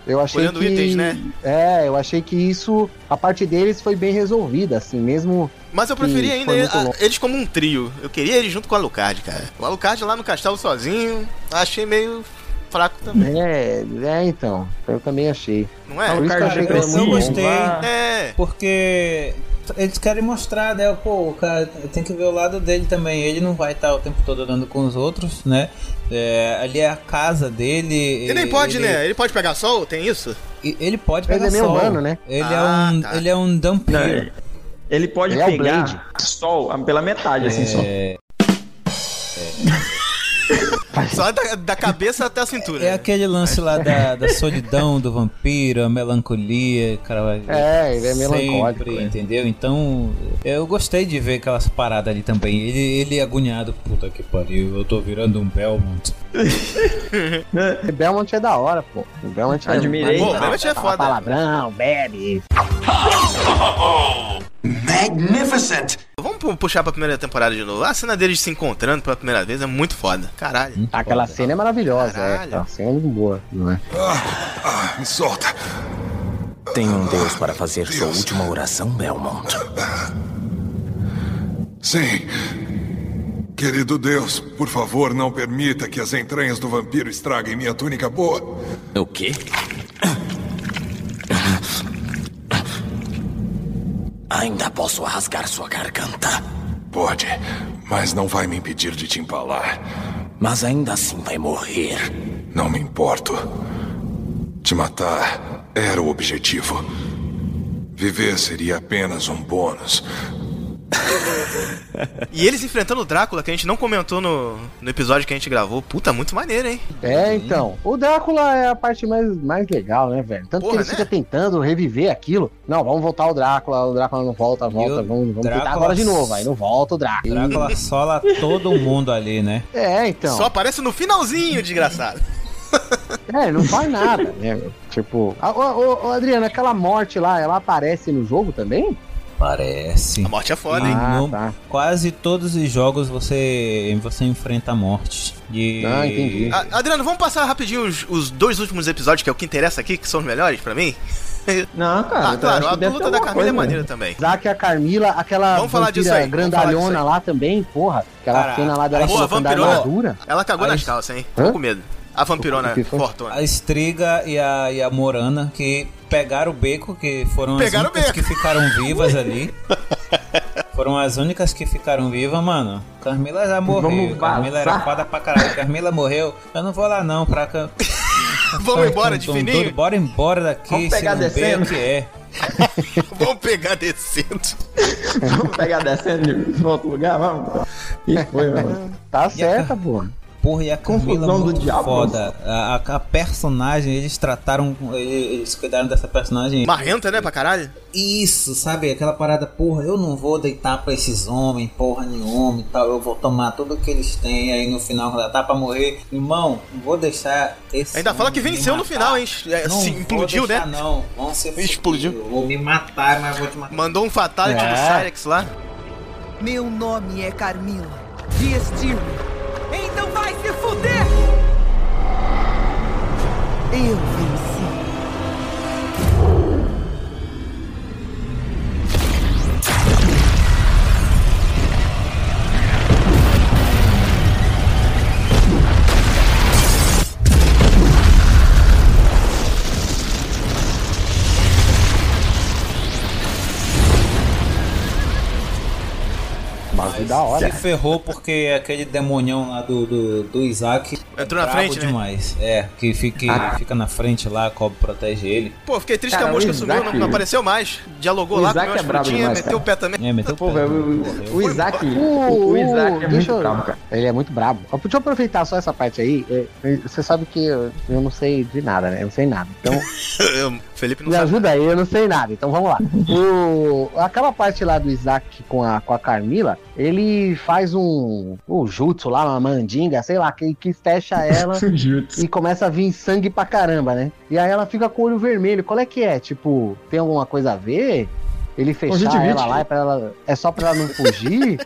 Eu achei Olhando que... itens, né? É, eu achei que isso, a parte deles foi bem resolvida, assim, mesmo... Mas eu preferia ainda foi ele- muito a- longo. eles como um trio. Eu queria eles junto com o Alucard, cara. O Alucard lá no castelo sozinho, achei meio fraco também. É, é, então, eu também achei. Não é? Por isso que eu achei que Eu, foi eu muito gostei, bom. É. porque eles querem mostrar, né? Pô, o cara tem que ver o lado dele também. Ele não vai estar o tempo todo andando com os outros, né? É, ali é a casa dele. Ele nem pode, ele, né? Ele pode pegar sol? Tem isso? Ele pode Ele pegar é meio sol. humano, né? Ele, Ah, é um, tá. ele é um Dampiro. Ele pode Ele é o pegar Blade. sol pela metade, assim, só. É, Só da, da cabeça até a cintura. é aquele lance lá da, da solidão do vampiro, a melancolia, cara. vai- É, ele é melancólico, sempre, é. entendeu? Então, eu gostei de ver aquelas paradas ali também. Ele, ele agoniado, puta que pariu, eu tô virando um Belmont. O Belmont é da hora, pô. O Belmont é... Admirei. Pô, o Belmont é Fala foda. palavrão, bebe. Magnificent! Vamos pu- puxar pra primeira temporada de novo. A cena deles se encontrando pela primeira vez é muito foda. Caralho. Aquela cena é maravilhosa, Caralho. é. Aquela cena é muito boa, não é? Ah, me solta. Tem um Deus para fazer sua última oração, Belmont. Sim. Querido Deus, por favor, não permita que as entranhas do vampiro estraguem minha túnica boa. O quê? Ainda posso rasgar sua garganta. Pode, mas não vai me impedir de te empalar. Mas ainda assim vai morrer. Não me importo. Te matar era o objetivo. Viver seria apenas um bônus. E eles enfrentando o Drácula, que a gente não comentou no, no episódio que a gente gravou. Puta, muito maneiro, hein? É, então. O Drácula é a parte mais, mais legal, né, velho? Tanto Porra, que ele né? fica tentando reviver aquilo. Não, vamos voltar ao Drácula. O Drácula não volta, volta. o Vamos, vamos tentar Drácula- agora de novo. Aí não volta o Drácula. Drácula sola todo mundo ali, né? É, então. Só aparece no finalzinho, desgraçado. É, não faz nada, né? Tipo, a- ô, ô, ô, Adriano, aquela morte lá, ela aparece no jogo também? Parece. A morte é foda, E hein? Ah, no- tá. Quase todos os jogos você, você enfrenta a morte. E... Ah, entendi. A- Adriano, vamos passar rapidinho os, os dois últimos episódios, que é o que interessa aqui, que são os melhores pra mim? Não, cara. Ah, eu claro, acho a que deve luta ter da alguma Carmila é coisa, maneira né? também. Zack e a Carmila, aquela Vamos falar disso vampira aí, vamos falar grandalhona disso aí. lá também, porra. Aquela Cara, cena lá dela boa, colocando a vampirona. armadura. Ela cagou Aí- nas calças, hein? Hã? Tô com medo. A vampirona O que foi? fortuna. A Estriga e a, e a Morana, que pegaram o beco, que foram Pegaram as o únicas beco. que ficaram vivas ali. Foram as únicas que ficaram vivas, mano. Carmila já morreu. Vamos Carmila era vazar. foda pra caralho. Carmila morreu. Eu não vou lá não, pra cá. Vamos embora de fininho? Bora embora daqui, Vamos pegar se não vê o descendo. que é. Vamos pegar descendo. Vamos pegar descendo em outro lugar, vamos. E foi, mano. Tá certa, porra. Porra, e a Camila Confusão do muito diabo. foda. A, a- a personagem, eles trataram, eles, eles cuidaram dessa personagem. Marrenta, né, pra caralho? Isso, sabe? Aquela parada, porra, eu não vou deitar pra esses homens, porra nenhuma e tal. Eu vou tomar tudo que eles têm. Aí no final, quando ela tá pra morrer, irmão, não vou deixar esse. Ainda fala que homem me venceu no matar. final, hein? É, Não se vou implodiu, deixar, né? Não, vão ser Explodiu. fudidos. Vou me matar, mas vou te matar. Mandou um fatality É. do Cyrex lá. Meu nome é Carmila Dias Tirne. Então vai se fuder! Eu venci. Mas da hora. Se ferrou porque aquele demonião lá do, do, do Isaac Entrou na brabo frente, né? demais. É, que fica, Ah. fica na frente lá, Cobb protege ele. Pô, fiquei triste Cara, que a mosca o sumiu, Isaac- não, não apareceu mais. Dialogou o lá, Isaac comeu é as brabo frutinhas, demais, meteu cara. o pé também. É, meteu Pô, o pé. velho, o, Morreu. o Isaac, O, o Isaac é deixa muito eu- brabo, cara. Ele é muito brabo. Ó, Deixa eu aproveitar só essa parte aí. É, é, Você sabe que eu, eu não sei de nada, né? Eu não sei nada. Então, Eu- Felipe não me sabe. ajuda aí, eu não sei nada. Então vamos lá. O, aquela parte lá do Isaac com a, com a Carmila, ele faz um, um jutsu lá, uma mandinga, sei lá, que, que fecha ela e começa a vir sangue pra caramba, né? E aí ela fica com o olho vermelho. Qual é que é? Tipo, tem alguma coisa a ver? Ele fechar Conjuntivite. ela lá é, pra ela, é só pra ela não fugir?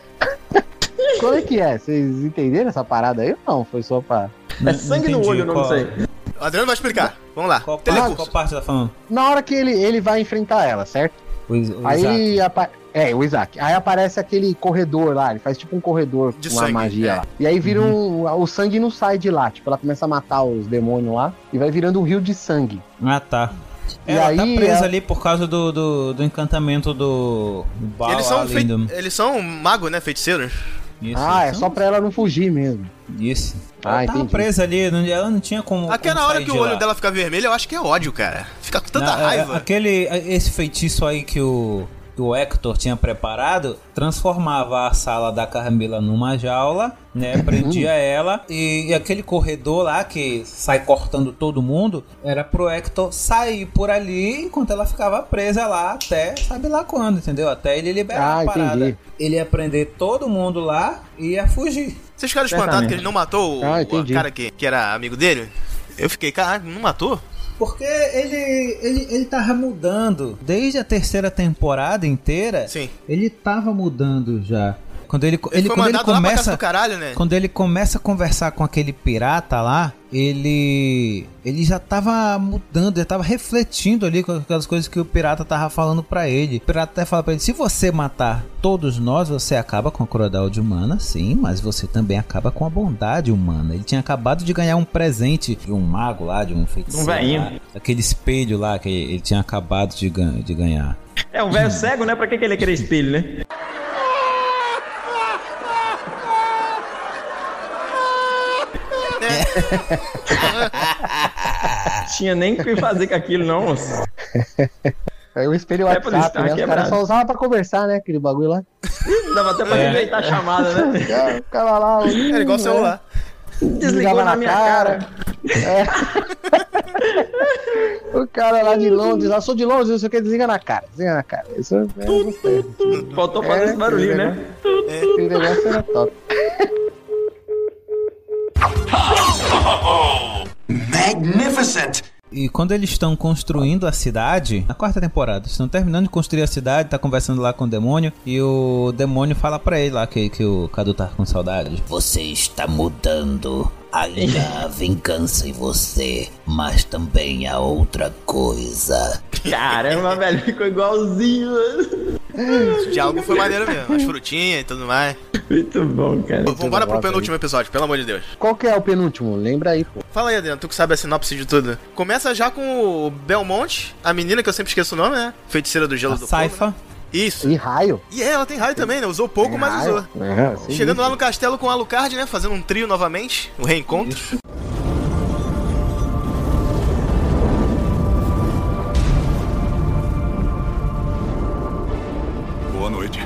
Qual é que é? Vocês entenderam essa parada aí ou não? Foi só pra... É sangue no Entendi olho, não qual- sei. O Adriano vai explicar. Vamos lá. Qual, parte, qual parte você tá falando? Na hora que ele, ele vai enfrentar ela, certo? O, o Aí Isaac. ele apa- É, o Isaac. Aí aparece aquele corredor lá, ele faz tipo um corredor De com uma sangue, magia é. lá. E aí vira um. O sangue não sai de lá. Tipo, ela começa a matar os demônios lá e vai virando um rio de sangue. Ah, tá. E Ela aí, tá presa ela- ali por causa do, do, do encantamento do, do Baal Eles são, ali fei... do- eles são magos, né? Feiticeiros. Isso, ah, é então- só pra ela não fugir mesmo. Isso. Ah, Ela tava entendi. presa ali, não- ela não tinha como. Aquela como hora sair que de o olho lá. dela fica vermelho, eu acho que é ódio, cara. Fica com tanta Não, é- raiva. Aquele, esse feitiço aí que o, que o Hector tinha preparado transformava a sala da Carmila numa jaula, né? Prendia ela e, e aquele corredor lá que sai cortando todo mundo era pro Hector sair por ali enquanto ela ficava presa lá até sabe lá quando, entendeu? Até ele liberar Ah, a parada. entendi. Ele ia prender todo mundo lá e ia fugir. Vocês ficaram espantados que ele não matou o, Ah, o entendi. cara que, que era amigo dele? Eu fiquei, caralho, não matou? Porque ele, ele, ele tava mudando. Desde a terceira temporada inteira, Sim. ele tava mudando já. Quando ele, Ele ele, foi quando ele mandado lá pra casa começa. do caralho, né? Quando ele começa a conversar com aquele pirata lá, ele. Ele já tava mudando, ele tava refletindo ali com aquelas coisas que o pirata tava falando pra ele. O pirata até fala pra ele: se você matar todos nós, você acaba com a crueldade humana, sim, mas você também acaba com a bondade humana. Ele tinha acabado de ganhar um presente de um mago lá, de um feiticeiro. Um velhinho. lá, aquele espelho lá que ele tinha acabado de, gan- de ganhar. É um velho cego, né? Pra que, que ele ia querer espelho, né? Tinha nem o que fazer com aquilo, não, moço. Aí o espelho É pra WhatsApp, listar, né? Os quebrado. caras só usavam pra conversar, né? Aquele bagulho lá. Dava até pra É. rejeitar a chamada, né? O cara lá. Era igual o celular. Desligou na minha cara. É. O cara lá de Londres, lá sou de Londres, não sei o que, desliga na cara, desliga na cara. Isso é, eu gostei. Faltou fazer É, esse barulhinho, aquele né? Esse negócio era top. Magnificent! E quando eles estão construindo a cidade, na quarta temporada, estão terminando de construir a cidade, tá conversando lá com o demônio, e o demônio fala pra ele lá que, que o Cadu tá com saudade. Você está mudando. Ainda há vingança em você, mas também há outra coisa. Caramba, velho, ficou igualzinho, mano. O diálogo foi maneiro mesmo. As frutinhas e tudo mais. Muito bom, cara. Pô, Vambora pro penúltimo episódio, pelo amor de Deus. Qual que é o penúltimo? Lembra aí, pô. Fala aí, Adriano, tu que sabe a sinopse de tudo. Começa já com o Belmont, a menina que eu sempre esqueço o nome, né? Feiticeira do gelo A do fogo. Saifa. Né? Isso. E raio. E é, ela tem raio também, né? Usou pouco, Tem mas raio. usou. É, sim, Chegando isso. lá no castelo com o Alucard, né? Fazendo um trio novamente, um reencontro. Isso. Boa noite.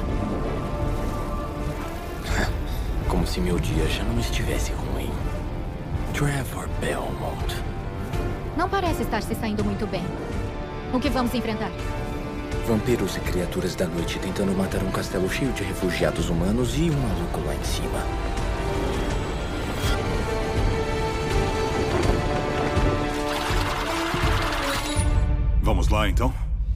Como se meu dia já não estivesse ruim. Trevor Belmont. Não parece estar se saindo muito bem. O que vamos enfrentar? Vampiros e criaturas da noite tentando matar um castelo cheio de refugiados humanos e um maluco lá em cima. Vamos lá, então?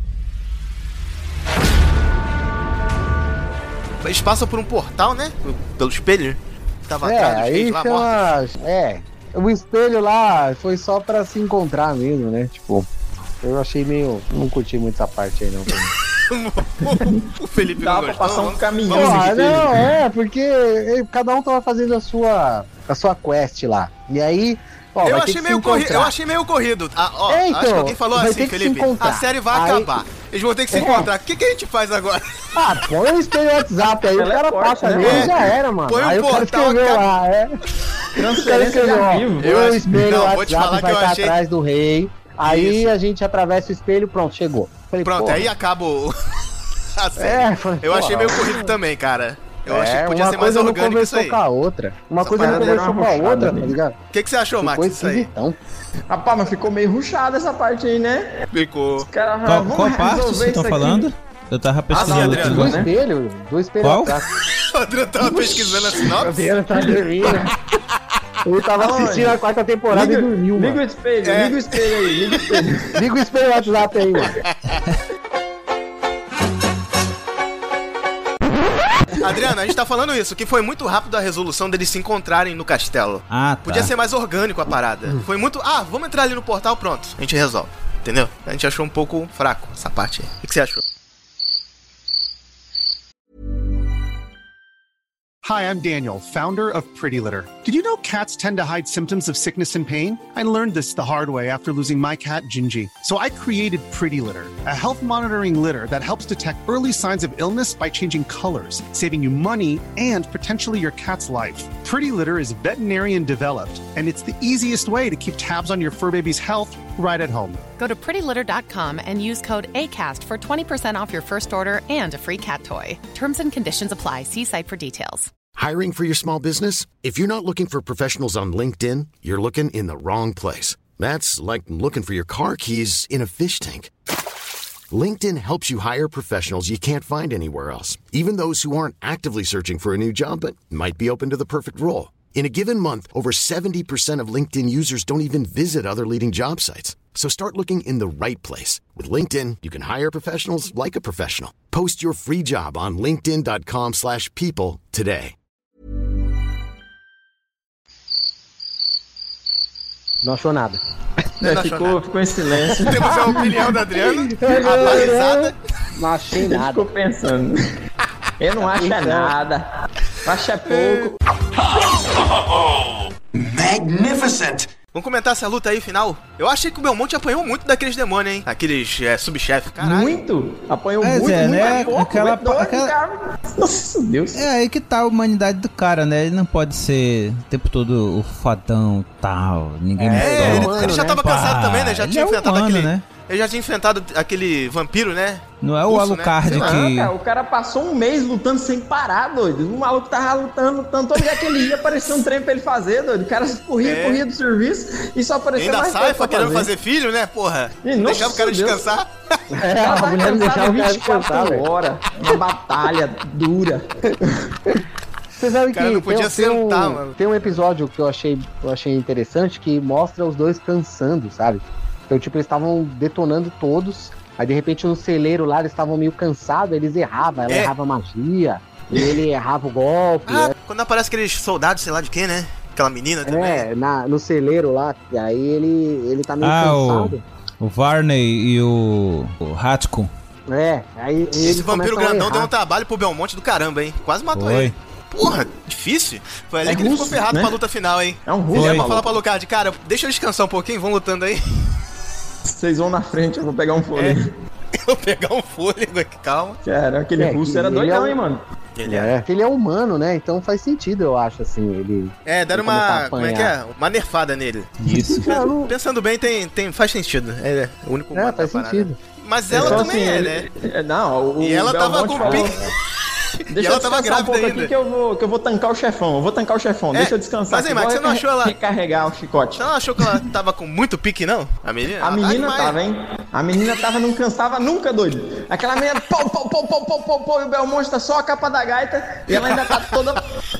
Eles passam por um portal, né? Pelo espelho. Tava É, atrás dos aí reis lá, tem mortos. uma... É, o espelho lá foi só pra se encontrar mesmo, né? Tipo, eu achei meio... Não curti muito essa parte aí, não. O Felipe Dá não pra gostou. passar um Vamos- caminhão. vamos Ah, seguir. não, é, porque eh, cada um tava fazendo a sua, a sua quest lá. E aí, ó, Eu vai ter achei, que meio se corrido, encontrar. eu achei meio corrido. Ah, ó, É, então, acho que alguém falou vai assim, ter que se Felipe. encontrar. A série vai Aí- acabar. Eles vão ter que se É. encontrar. O que, que a gente faz agora? Ah, põe o espelho WhatsApp aí, o cara Teleporte, passa né? nele É. e já era, mano. Põe um aí o cara portal, escreveu cara. lá, é. O cara Transferência de escreveu, ó, arquivo. Eu o acho- espelho não, vou te falar WhatsApp que vai eu estar achei- atrás do rei. Aí Isso. a gente atravessa o espelho, pronto, chegou. Falei, Pronto, porra. aí acaba o... a série. É, falei, eu achei porra, meio corrido também, cara. Eu é, achei que podia uma ser mais coisa não orgânico isso conversou aí. com a outra. Uma Essa coisa não parada era conversou uma com a rushada, outra, né? tá ligado? O que, que você achou, Max, Ficou disso aí? esquisitão. Rapaz, mas ficou meio rushada essa parte aí, né? Ficou. Cara, Qual, vamos qual parte resolver vocês estão isso aqui. falando? Eu tava Ah, sim, pesquisando aqui Adriano, Do agora. né? espelho, do espelho Qual? atrás. O Adriano tava pesquisando a O sinopse. Adriano tá dormindo. Ele tava Aonde? assistindo a quarta temporada Liga, e dormiu, liga o mano. espelho, É. liga o espelho aí, liga o espelho. Liga o espelho WhatsApp aí, mano. Adriano, a gente tá falando isso, que foi muito rápido a resolução deles se encontrarem no castelo. Ah, tá. Podia ser mais orgânico a parada. Foi muito, ah, vamos entrar ali no portal, pronto, a gente resolve. Entendeu? A gente achou um pouco fraco essa parte aí. O que você achou? Hi, I'm Daniel, founder of Pretty Litter. Did you know cats tend to hide symptoms of sickness and pain? I learned this the hard way after losing my cat, Gingy. So I created Pretty Litter, a health monitoring litter that helps detect early signs of illness by changing colors, saving you money and potentially your cat's life. Pretty Litter is veterinarian developed, and it's the easiest way to keep tabs on your fur baby's health right at home. Go to pretty litter dot com and use code ACAST for twenty percent off your first order and a free cat toy. Terms and conditions apply. See site for details. Hiring for your small business? If you're not looking for professionals on LinkedIn, you're looking in the wrong place. That's like looking for your car keys in a fish tank. LinkedIn helps you hire professionals you can't find anywhere else, even those who aren't actively searching for a new job but might be open to the perfect role. In a given month, over seventy percent of LinkedIn users don't even visit other leading job sites. So start looking in the right place. With LinkedIn, you can hire professionals like a professional. Post your free job on linkedin dot com slash people today. Não achou nada. Não, não ficou, nada. ficou em silêncio. Temos a opinião da Adriana, abalizada. Não achei nada. Ficou pensando. Eu não acho nada. Acho é pouco. Magnificent! Vamos comentar essa luta aí, final? Eu achei que o Belmonte apanhou muito daqueles demônios, hein? Aqueles é, subchefes, caralho. Muito? Apanhou é, muito, é, muito, né? pouco, aquela, doido, aquela... Nossa, Deus. É aí que tá a humanidade do cara, né? Ele não pode ser o tempo todo o fodão e tal. Ninguém é, me ele, toca, ele já tava né? cansado também, né? Já ele tinha é enfrentado humano, aquele... né? Ele já tinha enfrentado aquele vampiro, né? Não é o Urso, Alucard, né? que... Não, cara, o cara passou um mês lutando sem parar, doido. O maluco tava lutando, lutando. Todo dia que ele ia, aparecia um trem pra ele fazer, doido. O cara corria, é. corria do serviço e só aparecia ainda mais sai querendo fazer filho, né, porra? E, não deixava o cara Deus. descansar. É, a mulher não deixava o cara descansar, horas. Uma batalha dura. Você sabe que não podia tem, sentar, tem, um, mano. tem um episódio que eu achei, eu achei interessante que mostra os dois cansando, sabe? Então, tipo, eles estavam detonando todos. Aí, de repente, no celeiro lá, eles estavam meio cansados, eles erravam. Ela é. errava magia, e ele errava o golpe. Ah, né? quando aparece aqueles soldados, sei lá de quem, né? Aquela menina também. É, na, no celeiro lá. E aí ele, ele tá meio ah, cansado. O, o Varney e o, o Hatko. É, aí esse vampiro grandão deu um trabalho pro Belmonte do caramba, hein? Quase matou Foi. ele. Porra, difícil. Foi ali é que russo, ele ficou ferrado né? pra luta final, hein? É um russo. Ele ia falar pra Alucard, cara, deixa eu descansar um pouquinho, vão lutando aí. Vocês vão na frente, eu vou pegar um fôlego. É. Eu vou pegar um fôlego aqui, calma. Cara, aquele é, russo era doidão, é, hein, mano? Ele é. Ele é humano, né? Então faz sentido, eu acho, assim, ele... É, deram uma... Como é que é? Uma nerfada nele. Isso. Não, Pensando bem, tem, tem, faz sentido. É o único humano É, faz sentido. Mas ela então, também assim, é, ele... né? Não, o E ela Belmonte tava com falou... pique. Deixa e eu ela tava descansar um pouco grávida aqui que eu, vou, que eu vou tancar o chefão. Eu vou tancar o chefão, É, deixa eu descansar. mas aí, aqui. Max, você não achou ela- recarregar o chicote? Você não achou que ela tava com muito pique, não? A menina? A Ela menina tá tava, hein? A menina tava, não cansava nunca, doido. Aquela menina, pô, pô, pô, pô, pô, pô, pô, e o Belmonte tá só a capa da gaita. E ela ainda tá toda...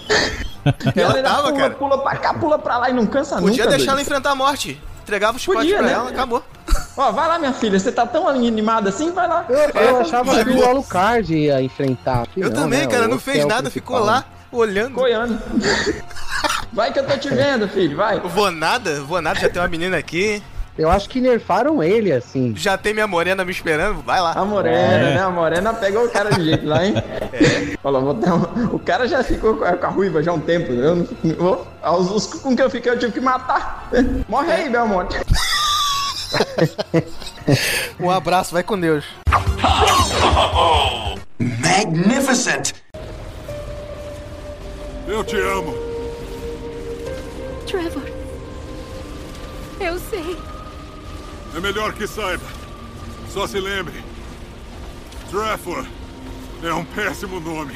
ela ainda tava, pula, cara. pula pra cá, pula pra lá e não cansa Podia nunca, deixar doido. ela enfrentar a morte. Entregava o chicote Podia, pra né? ela, acabou. Ó, vai lá, minha filha, você tá tão animada assim, vai lá. Eu, eu É, achava vai. que o Alucard ia enfrentar. Que Eu não, também, né? cara, O não outro fez é o nada, ficou principal. lá, olhando. Coiando. Vai que eu tô te vendo, filho, vai. Vou nada, vou nada, já tem uma menina aqui. Eu acho que nerfaram ele, assim. Já tem minha morena me esperando, vai lá. A morena, é. né? A morena pegou o cara de jeito lá, hein? É. Falou, vou ter um... O cara já ficou com a, com a ruiva já há um tempo. Eu não... Vou... Os, os com que eu fiquei, eu tive que matar. Morre aí, Belmonte. Um abraço, vai com Deus. Magnificent! Eu te amo. Trevor. Eu sei. É melhor que saiba. Só se lembre. Trevor é um péssimo nome.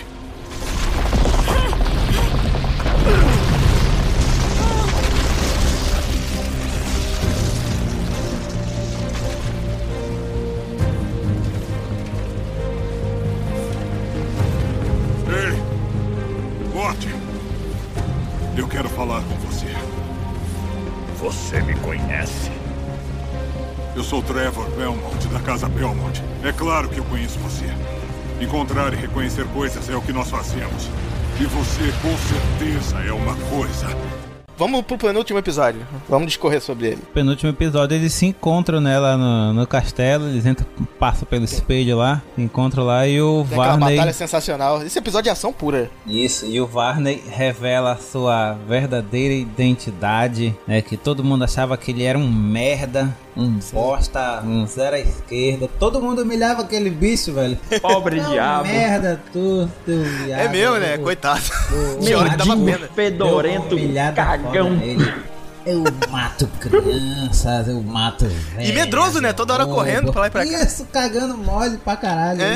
Ei, Morte. Eu quero falar com você. Você me conhece? Eu sou Trevor Belmont, da Casa Belmont. É claro que eu conheço você. Encontrar e reconhecer coisas é o que nós fazemos. E você, com certeza, é uma coisa. Vamos pro penúltimo episódio. Vamos discorrer sobre ele. Penúltimo episódio, eles se encontram, né, lá no, no castelo. Eles entram, passam pelo espelho lá, se encontram lá e o Tem Varney... aquela batalha sensacional. Esse episódio é ação pura. Isso, e o Varney revela a sua verdadeira identidade, né, que todo mundo achava que ele era um merda, um bosta, um zero à esquerda. Todo mundo humilhava aquele bicho, velho. Pobre é diabo. Merda, tu, tu diabo. É meu, né? Coitado. Tinha hora que dava pena. Fedorento, cagão. Eu mato crianças, eu mato velhas. E medroso, né? Toda hora correndo pra lá e pra cá. Isso, cagando mole pra caralho. É?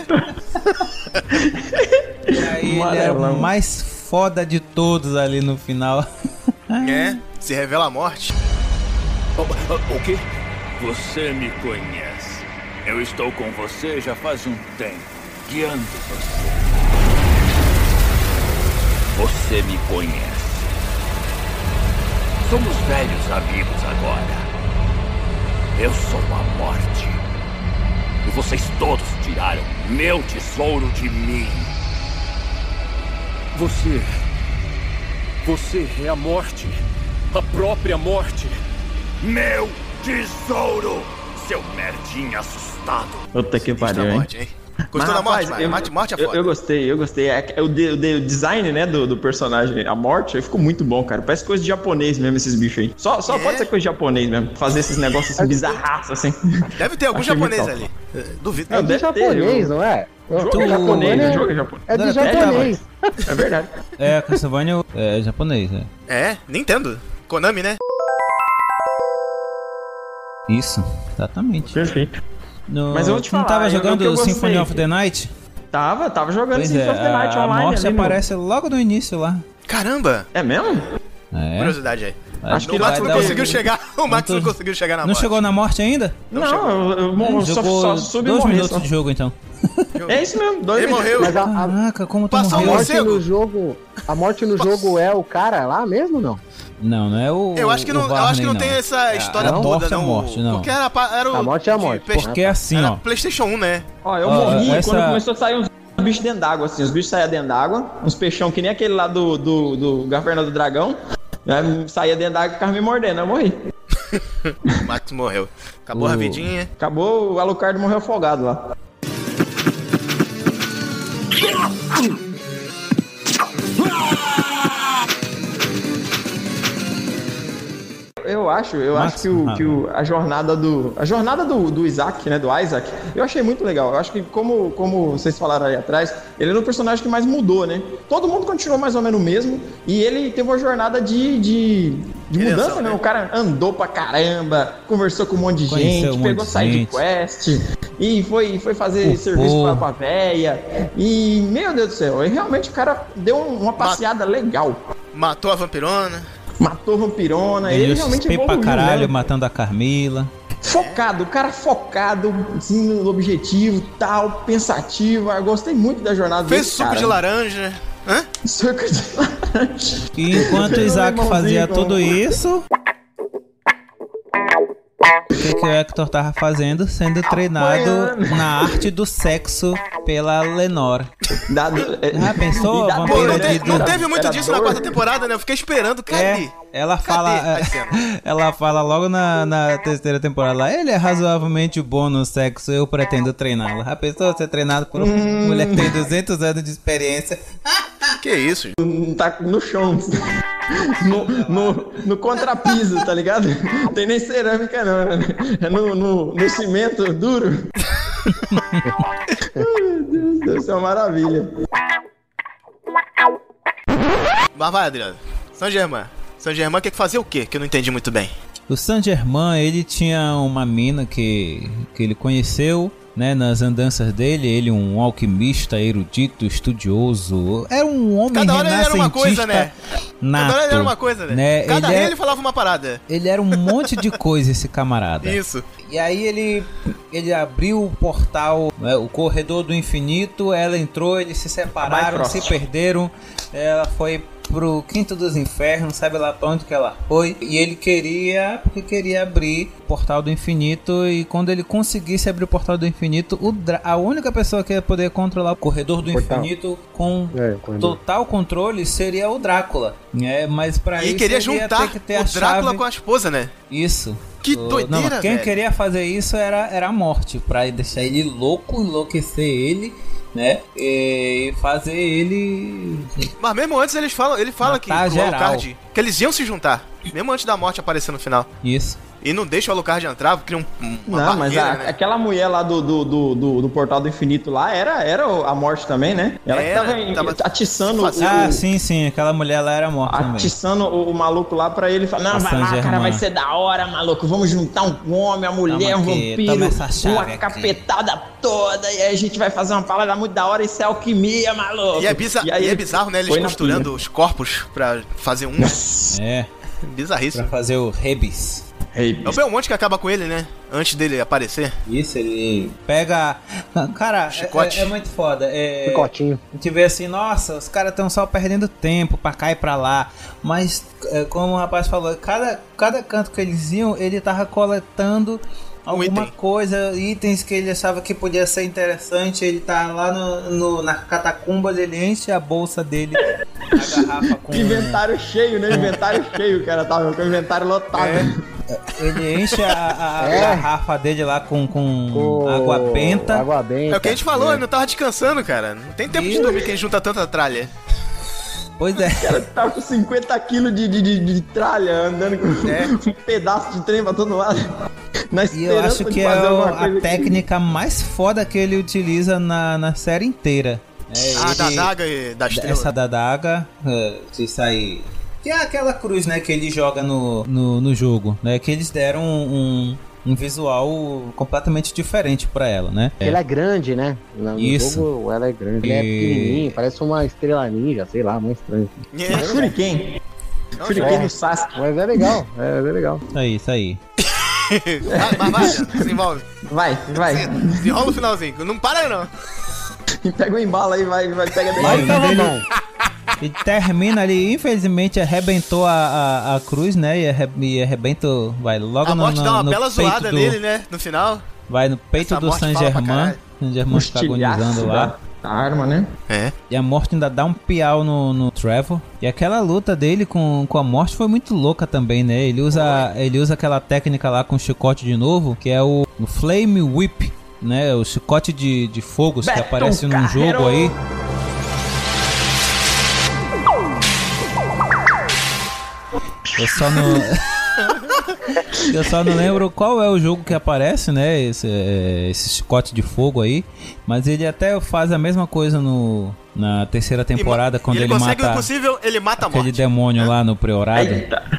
E aí ele era o mais foda de todos ali no final. É, se revela a morte. O, o, o quê? Você me conhece. Eu estou com você já faz um tempo, guiando você. Você me conhece. Somos velhos amigos agora. Eu sou a morte. E vocês todos tiraram meu tesouro de mim. Você... Você é a morte. A própria morte. Meu tesouro! Seu merdinha assustado. Puta que pariu, hein? Morte, hein? Gostou da morte, eu, morte, morte é eu, foda. eu gostei, eu gostei. É, é o, de, o, de, o design, né, do, do personagem, a morte, ficou muito bom, cara. Parece coisa de japonês mesmo, esses bichos aí. Só, só é. pode ser coisa de japonês mesmo. Fazer esses negócios assim, bizarraços, assim. Deve ter algum japonês ali. Duvido. É de japonês, não é? Jogo tu... é japonês, é... jogo é japonês. É de japonês. É verdade. É, a Castlevania é japonês, né? É, Nintendo. Konami, né? Isso, exatamente. Perfeito. No... Mas eu vou te falar, não tava jogando eu, eu Symphony of the Night? Tava, tava jogando pois Symphony é, of the Night a, online. A morte ali, aparece meu. logo no início lá. Caramba! É mesmo? É. Curiosidade aí. Acho o que Max não conseguiu um... chegar. O Max não conseguiu chegar na não morte. Não chegou na morte ainda? Não, não eu, eu, eu jogou só, só subi dois morrer, minutos só. de jogo então. É isso mesmo, dois Ele morreu. Mas a, a, Caraca, como tu Passou morreu? A morte no jogo, a morte no jogo é o cara lá mesmo, não? Não, não é o. Eu acho que não, Varney, eu acho que não, não tem essa história não? toda, A morte não. é a morte, não. Porque era, era o. A morte é a morte. Porque é assim, era ó. PlayStation um, né? Ó, eu Ó, morri essa... quando começou a sair uns bichos dentro d'água, assim. Os bichos saíam dentro d'água, uns peixão que nem aquele lá do, do, do Gaverna do Dragão. Né? Saía dentro d'água e ficava me mordendo, eu morri. O Max morreu. Acabou uh. a vidinha. Acabou, o Alucard morreu afogado lá. Eu acho, eu Max, acho que, o, que o, a jornada do a jornada do, do Isaac, né, do Isaac, eu achei muito legal. Eu acho que como, como vocês falaram aí atrás, ele é o personagem que mais mudou, né? Todo mundo continuou mais ou menos o mesmo e ele teve uma jornada de, de, de mudança, né? O cara andou pra caramba, conversou com um monte de Conheceu gente, um pegou side quest e foi, foi fazer o serviço pra, pra véia. E, meu Deus do céu, realmente o cara deu uma passeada Mat- legal. Matou a vampirona. Matou a vampirona, ele, ele realmente evoluiu, pra caralho, né? matando a Carmila. Focado, o cara focado, assim, no objetivo, tal, pensativo. Eu gostei muito da jornada Fez desse suco cara. de laranja. Hã? Suco de laranja. E enquanto o Isaac fazia tudo isso... O que, que o Hector tava fazendo? Sendo treinado Apanhando. na arte do sexo pela Lenore. Dado, ah, pensou? Dado, Pô, não, te, não teve muito disso na quarta temporada, né? Eu fiquei esperando, cadê? É, ela fala, cadê? ela fala logo na, na terceira temporada lá, ele é razoavelmente bom no sexo, eu pretendo treiná-lo. Já pensou ser treinado por uma hum. mulher que tem duzentos anos de experiência? Que isso? Tá no chão. No, no, no contrapiso, tá ligado? Não tem nem cerâmica não, é no, no, no cimento duro. Ai, meu Deus, isso é uma maravilha. Mas vai, Adriano. São Germain. São Germain quer fazer o quê? Que eu não entendi muito bem. O Saint Germain, ele tinha uma mina que, que ele conheceu, né, nas andanças dele. Ele um alquimista, erudito, estudioso. Era um homem Cada hora ele era uma coisa, né? Nato, Cada hora ele era uma coisa, né? né? Cada ele, ele, ele falava uma parada. Ele era um monte de coisa, esse camarada. Isso. E aí ele, ele abriu o portal, né, o corredor do infinito, ela entrou, eles se separaram, se perderam, ela foi pro quinto dos infernos, sabe lá pra onde que ela foi, e ele queria, porque queria abrir o portal do infinito, e quando ele conseguisse abrir o portal do infinito, o Dra- a única pessoa que ia poder controlar o corredor do portal. infinito com é, total controle seria o Drácula, né? Mas pra e isso queria ele juntar ia ter que ter o a Drácula chave... com a esposa, né? Isso. Que o... doideira, Não, quem velho. queria fazer isso era, era a morte, pra deixar ele louco, enlouquecer ele, né? E fazer ele... Mas mesmo antes eles falam, ele fala que, que o Alucard, que eles iam se juntar, mesmo antes da morte aparecer no final. Isso. E não deixa o Alucard entrar, cria um, uma Não, mas a, né? aquela mulher lá do, do, do, do, do Portal do Infinito lá era, era a morte também, né? Ela Era, que tava, tava atiçando o... Ah, sim, sim, aquela mulher lá era morta também. Atiçando o, o maluco lá pra ele falar, não, A vai lá, Saint-Germain. cara, vai ser da hora, maluco, vamos juntar um homem, a mulher, Toma um aqui, vampiro, toma essa chave uma aqui. capetada toda, e aí a gente vai fazer uma parada muito da hora, isso é alquimia, maluco. E é, biza- E aí e é bizarro, né? Eles foi na costurando pilha. os corpos pra fazer um. É. Bizarríssimo. Pra fazer o Rebis. É o Belmonte que acaba com ele, né? Antes dele aparecer. Isso, ele pega... Cara, Chicote. é, é muito foda. É... Chicotinho. A gente vê assim, nossa, os caras estão só perdendo tempo pra cá e pra lá. Mas, é, como o rapaz falou, cada, cada canto que eles iam, ele tava coletando alguma item. coisa, itens que ele achava que podia ser interessante. Ele tá lá no, no, na catacumba, ele enche a bolsa dele, a garrafa com... Inventário cheio, né? Inventário cheio, cara, tava com o inventário lotado. É. Ele enche a, a É. garrafa dele lá com, com água benta. Água benta. É o que a gente falou, ele não tava descansando, cara. Não tem tempo de dormir quem junta tanta tralha. Pois é. O cara tava com cinquenta quilos de, de, de, de tralha, andando com É. um pedaço de trem pra todo lado. Na E eu acho esperança de que é fazer o- alguma a coisa que- técnica mais foda que ele utiliza na, na série inteira. É, Ah, da ele- daga e da estrela. Essa da daga, é, de sair... Que é aquela cruz, né, que ele joga no, no, no jogo, né? Que eles deram um, um visual completamente diferente pra ela, né? Ela é grande, né? No Isso. jogo ela é grande. Ela é E- pequenininha, parece uma estrela ninja, sei lá, muito estranho. É. Shuriken. Shuriken no Sasuke. Mas é legal, é, é legal. Isso aí, isso aí. Vai, vai, vai, desenvolve. Vai, vai. Desenrola o finalzinho. Não para, não. E pega o embalo aí, vai, vai, pega dele. Mas quando ele, ele termina ali, infelizmente arrebentou a, a, a cruz, né? E, arre, e arrebentou, vai logo A no, morte no, dá uma no bela peito zoada do, nele, né? No final. Vai no peito Essa do morte fala pra Saint-Germain. caralho. Saint-Germain fica agonizando lá. A arma, né? É. E a morte ainda dá um piau no, no Trevor. E aquela luta dele com, com a morte foi muito louca também, né? Ele usa, ele usa aquela técnica lá com o chicote de novo, que é o, o Flame Whip, né? O chicote de, de fogos que Beto aparece num Carreiro. jogo aí. Eu só não... Eu só não lembro qual é o jogo que aparece, né? Esse, é, esse chicote de fogo aí. Mas ele até faz a mesma coisa no, na terceira temporada, E quando ele, ele, consegue mata o impossível, ele mata a aquele morte. demônio lá no Priorado.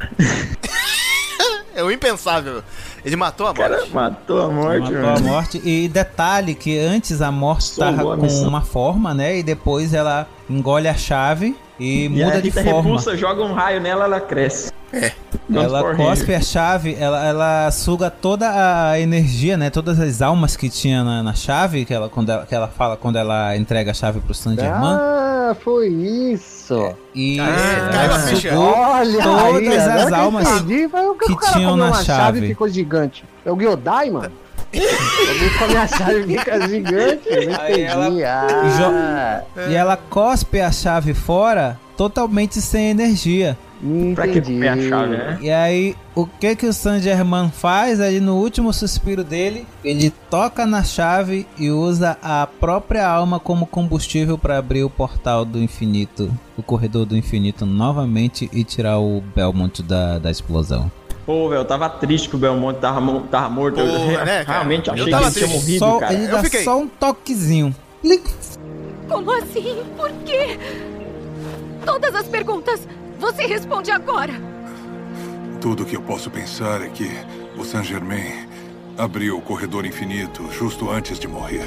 É o impensável. Ele matou a morte. Cara, matou a morte, Matou mano. a morte. E detalhe que antes a morte Solou tava a com missão. uma forma, né? E depois ela engole a chave e, E muda a de Rita forma. Repulsa joga um raio nela, ela cresce. É. Ela Power cospe a chave, ela, ela suga toda a energia, né? Todas as almas que tinha na, na chave, que ela, quando ela, que ela fala quando ela entrega a chave pro Saint-Germain. Ah, foi isso. E Ah, ela caiu a ficha. sugou Olha todas aí, as agora que eu almas entendi, foi o que, que o cara tinham comeu na uma chave. e ficou gigante. É o Gyodai, mano? Alguém come a chave e fica gigante. Eu não Aí entendi. ela- Ah, E ela cospe a chave fora totalmente sem energia. Pra que entendi. comer a chave, né? E aí, o que que o Saint-Germain faz ali no último suspiro dele? Ele toca na chave e usa a própria alma como combustível para abrir o portal do infinito, o corredor do infinito novamente e tirar o Belmont da, da explosão. Pô, velho, eu tava triste que o Belmonte tava, mo- tava morto. eu Pô, re- né, cara? realmente Eu achei que tava ele tinha triste. morrido, Só, cara. ele Eu dá fiquei. só um toquezinho. Como assim? Por quê? Todas as perguntas você responde agora. Tudo que eu posso pensar é que o Saint-Germain abriu o corredor infinito justo antes de morrer.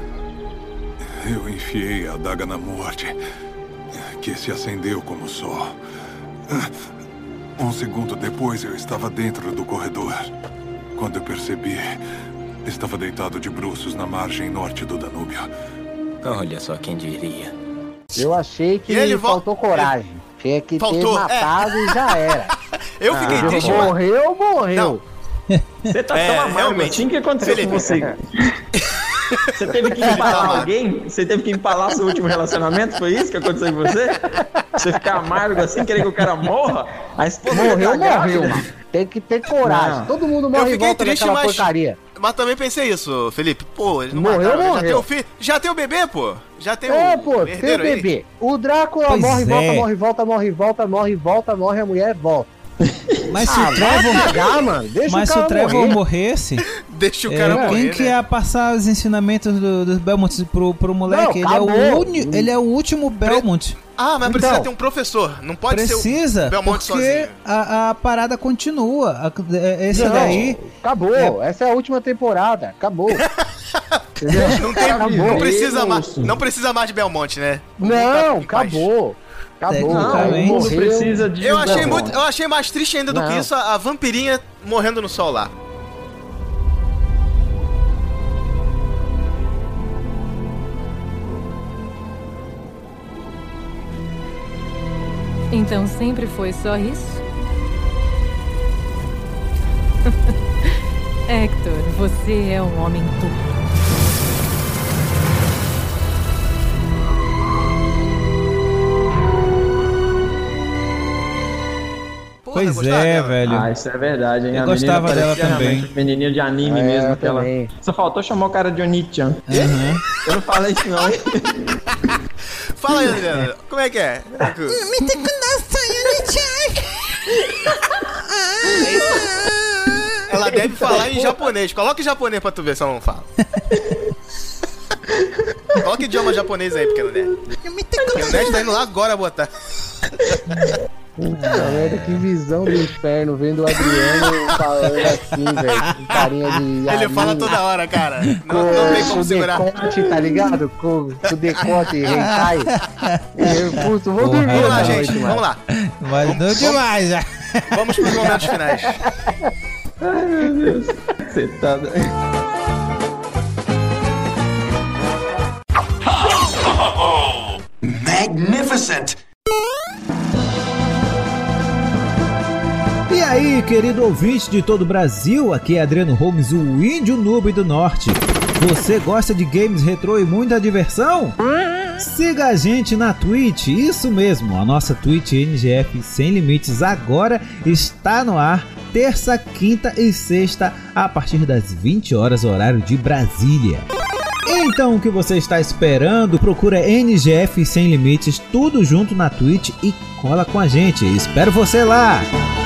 Eu enfiei a adaga na morte, que se acendeu como sol. Um segundo depois eu estava dentro do corredor. Quando eu percebi, estava deitado de bruços na margem norte do Danúbio. Olha só quem diria. Eu achei que ele faltou vo... coragem. Tinha que Faltou, ter matado é. e já era. Eu fiquei ah, triste, morreu, morreu. Você tá É, tão amargo realmente. assim, o que aconteceu Felipe. com você? Você teve que empalar alguém? Você teve que empalar seu último relacionamento? Foi isso que aconteceu com você? Você ficar amargo assim, querer que o cara morra? A esposa Morreu, tá grávida? morreu, mano. Tem que ter coragem. Não. Todo mundo Eu morre e fiquei volta triste, naquela mas... porcaria. Mas também pensei isso, Felipe. Pô, eles não Morreu, mataram. Já morreu. tem o filho. Já tem o bebê, pô. Já tem É, o pô, tem o herdeiro aí. bebê. O Drácula Pois morre, é. volta, morre, volta, morre, volta, morre, volta, morre, a mulher volta. Mas se Ah, o Trevor, vai cagar, mano. Deixa mas o se o cara Trevor morrer. morresse, Deixa o é, cara quem morrer, que né? ia passar os ensinamentos do, do Belmont pro, pro moleque? Não, ele, é o acabou. uni, ele é o último Belmont. Ah, mas Então, precisa ter um professor. Não pode Precisa, ser o Belmont porque sozinho. a, a parada continua. A- é- esse Não, daí... Acabou. É. Essa é a última temporada. Acabou. Entendeu? Não, tem, Acabou. não, precisa mais, não precisa mais de Belmont, né? Não, acabou. Acabou. Tecnicamente. O mundo precisa de Eu um achei, Belmont. muito, eu achei mais triste ainda do Não. que isso a, a vampirinha morrendo no sol lá. Então sempre foi só isso? Hector, você é um homem turco. Porra, Pois gostava é, dela. velho. Ah, isso é verdade, hein? Eu A gostava menina dela parecia também. realmente menininha de anime É, mesmo. eu Aquela... também. Só faltou chamar o cara de Oni-chan. Uhum. Eu não falei isso não, hein? Fala aí, Adriana. Como é que é? Ela deve falar em japonês. Coloca em japonês pra tu ver se ela não fala. Coloca idioma japonês aí, pequeno nerd. Pequeno nerd tá indo lá agora botar. Puta merda, que visão do inferno vendo o Adriano falando assim, velho. Com carinha de. Ele anime, fala toda hora, cara. Com, Não, não tem com como segurar. decote, tá ligado? Com, com decote hentai. Eu, puto, vou Porra. dormir Vamos lá, essa gente. noite, Vamos mano. lá. Mas não demais já. Vamos pros momentos finais. Ai, meu Deus. Você tá... Magnificent! E aí, querido ouvinte de todo o Brasil, aqui é Adriano Holmes, o Índio Noob do Norte. Você gosta de games retrô e muita diversão? Siga a gente na Twitch, isso mesmo, a nossa Twitch N G F Sem Limites agora está no ar, terça, quinta e sexta, a partir das vinte horas, horário de Brasília. Então o que você está esperando? Procura N G F Sem Limites, tudo junto na Twitch e cola com a gente. Espero você lá!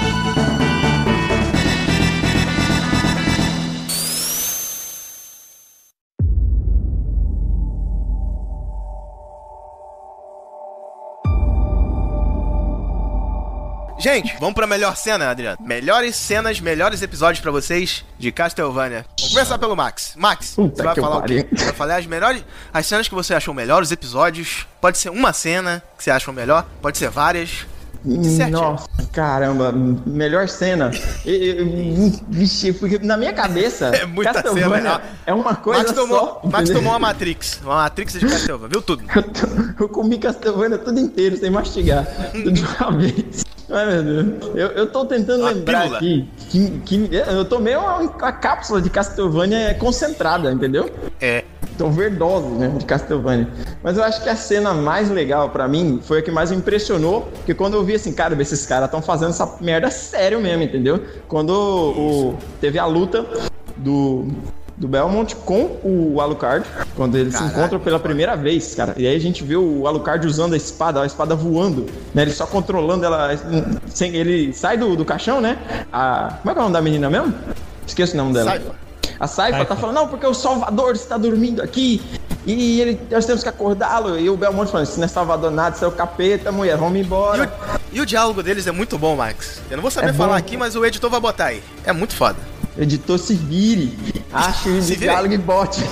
Gente, vamos pra melhor cena, Adriano. Melhores cenas, melhores episódios pra vocês de Castlevania. Vamos começar pelo Max. Max, Puta você vai que falar o pariu. quê? Você vai falar as melhores, as cenas que você achou melhores, episódios. Pode ser uma cena que você achou melhor, pode ser várias. Certinho. Nossa, caramba, melhor cena. Eu- eu- Vixe, porque na minha cabeça, É muita Castlevania cena. é uma coisa Max tomou, só. Max entendeu? tomou uma Matrix. Uma Matrix de Castlevania, viu tudo? Eu, tô- eu comi Castlevania tudo inteiro, sem mastigar. Tudo de uma vez. Ai, meu Deus. Eu, eu tô tentando Uma lembrar pílula. aqui que, que eu tomei uma, uma cápsula de Castlevania concentrada, entendeu? É. Então, overdose, né, de Castlevania. Mas eu acho que a cena mais legal pra mim foi a que mais me impressionou, porque quando eu vi assim, cara, esses caras estão fazendo essa merda sério mesmo, entendeu? Quando o, teve a luta do, do Belmont com o Alucard, quando eles Caralho, se encontram pela primeira vez, cara. E aí a gente vê o Alucard usando a espada, a espada voando, né? Ele só controlando ela, sem, ele sai do, do caixão, né? A, como é que é o nome da menina mesmo? Esqueço o nome dela. Saifa. A Saifa tá falando, não, porque o Salvador está dormindo aqui e ele, nós temos que acordá-lo. E o Belmont falando, isso não é Salvador nada, isso é o capeta, mulher, vamos embora. E o, e o diálogo deles é muito bom, Max. Eu não vou saber É falar bom. aqui, mas o editor vai botar aí. É muito foda. Editor, se vire. Ache Se de vire. diálogo e bote.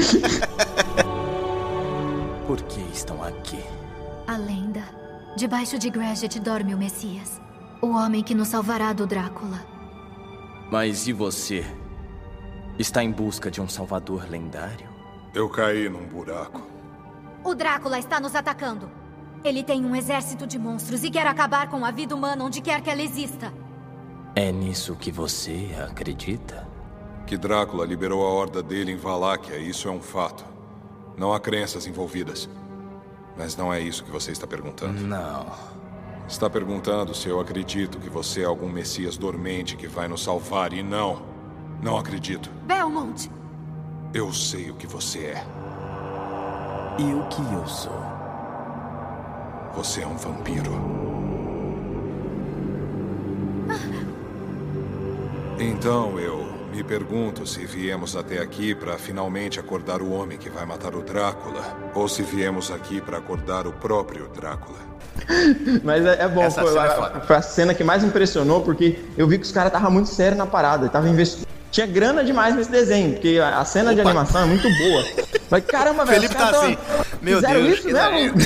Por que estão aqui? A lenda. Debaixo de Gresham dorme o Messias. O homem que nos salvará do Drácula. Mas e você? Está em busca de um salvador lendário? Eu caí num buraco. O Drácula está nos atacando. Ele tem um exército de monstros e quer acabar com a vida humana onde quer que ela exista. É nisso que você acredita? Que Drácula liberou a horda dele em Valáquia, isso é um fato. Não há crenças envolvidas. Mas não é isso que você está perguntando. Não. Está perguntando se eu acredito que você é algum messias dormente que vai nos salvar, e não. Não acredito. Belmont! Eu sei o que você é. E o que eu sou? Você é um vampiro. Então eu me pergunto se viemos até aqui para finalmente acordar o homem que vai matar o Drácula, ou se viemos aqui para acordar o próprio Drácula. Mas é, é bom, foi, cena é a, foi a cena que mais impressionou, porque eu vi que os caras estavam muito sérios na parada, tava investindo. Tinha grana demais nesse desenho, porque a, a cena Opa. de animação é muito boa. Mas caramba, velho, Felipe tá assim, meu Deus, isso mesmo?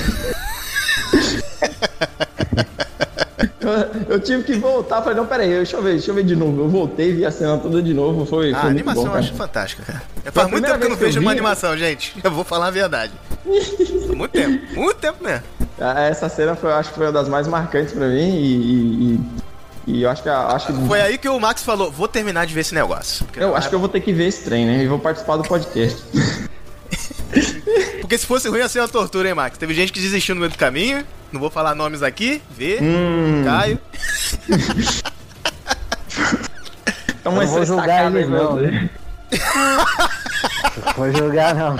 Eu, eu tive que voltar, falei, não, peraí, deixa eu ver, deixa eu ver de novo. Eu voltei e vi a cena toda de novo, foi, ah, foi a animação bom, eu acho fantástica, cara. Faz muito tempo que eu não vejo uma animação, gente. Eu vou falar a verdade. Muito tempo, muito tempo mesmo. Essa cena foi, eu acho que foi uma das mais marcantes pra mim e... e... E eu acho que, acho que... Foi aí que o Max falou, vou terminar de ver esse negócio. Eu acho é... que eu vou ter que ver esse trem, né? E vou participar do podcast. Porque se fosse ruim ia ser uma tortura, hein, Max? Teve gente que desistiu no meio do caminho. Não vou falar nomes aqui. Vê, hum. Caio. Então, não vou julgar eles não, né? Não vou julgar não.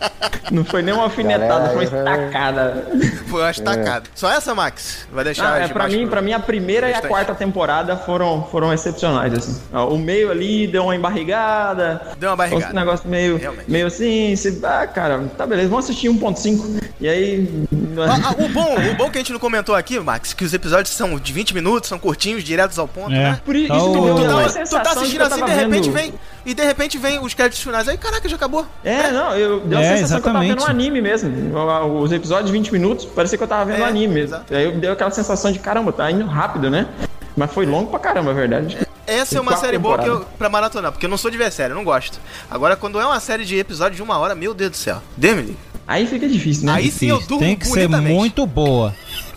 Não foi nem uma alfinetada, foi uma estacada. Foi uma estacada. É. Só essa, Max? Vai deixar ah, é, pra, mim, pro... pra mim, a primeira e a quarta temporada foram, foram excepcionais, assim. O meio ali deu uma embarrigada. Deu uma barrigada. Um negócio meio, meio assim, se, ah, cara, tá beleza, vamos assistir um ponto cinco. E aí... Ah, ah, o, bom, o bom que a gente não comentou aqui, Max, que os episódios são de vinte minutos, são curtinhos, diretos ao ponto, é. né? Por isso oh. que me deu uma sensação tu tá assistindo assim, de repente vendo... vem... E de repente vem os créditos finais. Aí, caraca, já acabou. É, não, eu deu a é, sensação exatamente. que eu tava vendo um anime mesmo. Os episódios de vinte minutos, parecia que eu tava vendo é, um anime mesmo. Exato. Aí eu deu aquela sensação de, caramba, tá indo rápido, né? Mas foi longo pra caramba, a verdade. Essa é uma série boa que eu, pra maratonar, porque eu não sou de ver série, eu não gosto. Agora, quando é uma série de episódios de uma hora, meu Deus do céu. Demi. Aí fica difícil, né? Aí difícil. sim eu durmo Tem que ser muito boa.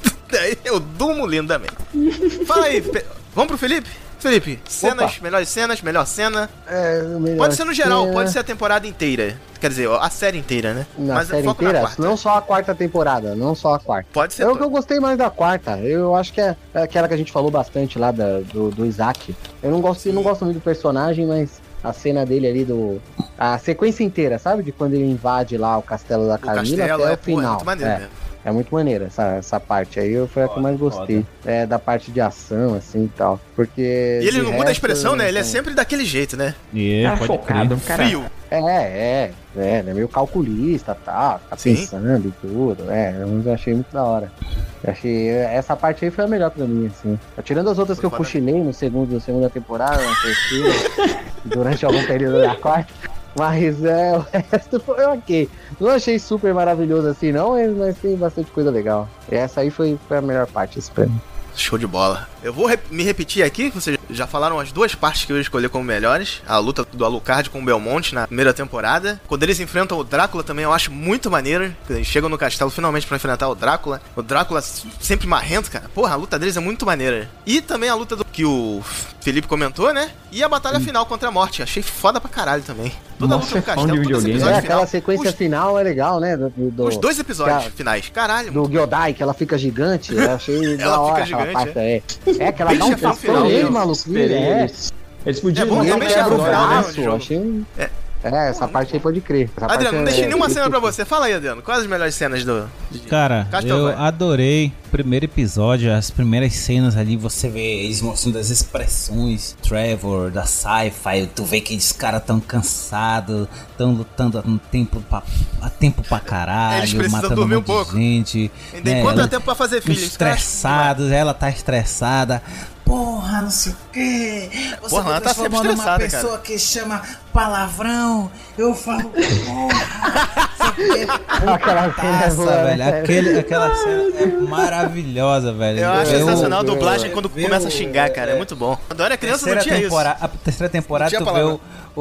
Aí eu durmo lindamente. Fala aí, vamos pro Felipe? Felipe, cenas, Opa. melhores cenas, melhor cena. É, melhor pode ser no geral, cena. pode ser a temporada inteira. Quer dizer, a série inteira, né? Na Mas série inteira? Não só a quarta temporada, não só a quarta. Pode ser. É o que eu gostei mais da quarta. Eu acho que é aquela que a gente falou bastante lá da, do, do Isaac. Eu não gosto, eu não gosto muito do personagem, mas a cena dele ali do... A sequência inteira, sabe? De quando ele invade lá o castelo da Camila até é, o final. Pô, é muito maneiro, é. né? É muito maneira essa, essa parte aí, foi a que eu mais gostei. É, da parte de ação, assim, e tal. Porque... E ele não resto, muda a expressão, né? Ele é sempre daquele jeito, né? E é, focado, cara. Frio. É, é, é, ele é meio calculista, tá, tá pensando e tudo, é, eu achei muito da hora. Eu achei, essa parte aí foi a melhor pra mim, assim. Tirando as outras foi que eu cochilei no segundo, na segunda temporada, na terceira, durante algum período da quarta. Mas é, o resto foi ok. Não achei super maravilhoso assim, não, mas tem bastante coisa legal. E essa aí foi, foi a melhor parte, esse prêmio. Show de bola. Eu vou rep- me repetir aqui, vocês já falaram as duas partes que eu escolhi como melhores. A luta do Alucard com o Belmont na primeira temporada. Quando eles enfrentam o Drácula também eu acho muito maneiro. Eles chegam no castelo finalmente pra enfrentar o Drácula. O Drácula sempre marrento, cara. Porra, a luta deles é muito maneira. E também a luta do que o Felipe comentou, né? E a batalha hum. final contra a morte. Achei foda pra caralho também. Toda Nossa, a luta do castelo, todo esse episódio é, final. aquela sequência Os... final é legal, né? Do, do, Os dois episódios da, finais. Caralho. Do Gyodai, que ela fica gigante. Eu achei da hora aquela parte. É. É, que ela Bem dá um tostão nele, maluco. É. Eles podiam é bom, também quebra o braço. Né, achei... É. É, essa parte aí pode crer. Essa Adriano, não deixei é... nenhuma cena pra você. Fala aí, Adriano. Quais as melhores cenas do... De... Cara, eu adorei o primeiro episódio, as primeiras cenas ali, você vê eles mostrando as expressões, Trevor, da Sci-Fi, tu vê que esses caras tão cansados, tão lutando há tempo pra, há tempo pra caralho, eles precisam matando dormir um um pouco. de gente. Ainda né, enquanto é tempo pra fazer filho. Estressados, ela tá estressada. Porra, não sei o quê. Você porra, ela tá sempre estressada, uma pessoa cara. que chama palavrão. Eu falo, porra. Você Aquela cena, Nossa, velho, aquele, aquela cena é maravilhosa, velho. Eu acho eu, sensacional a eu, dublagem eu, quando eu, começa a xingar, cara. É, é muito bom. Quando eu era criança não tinha isso. A terceira temporada tu vê o,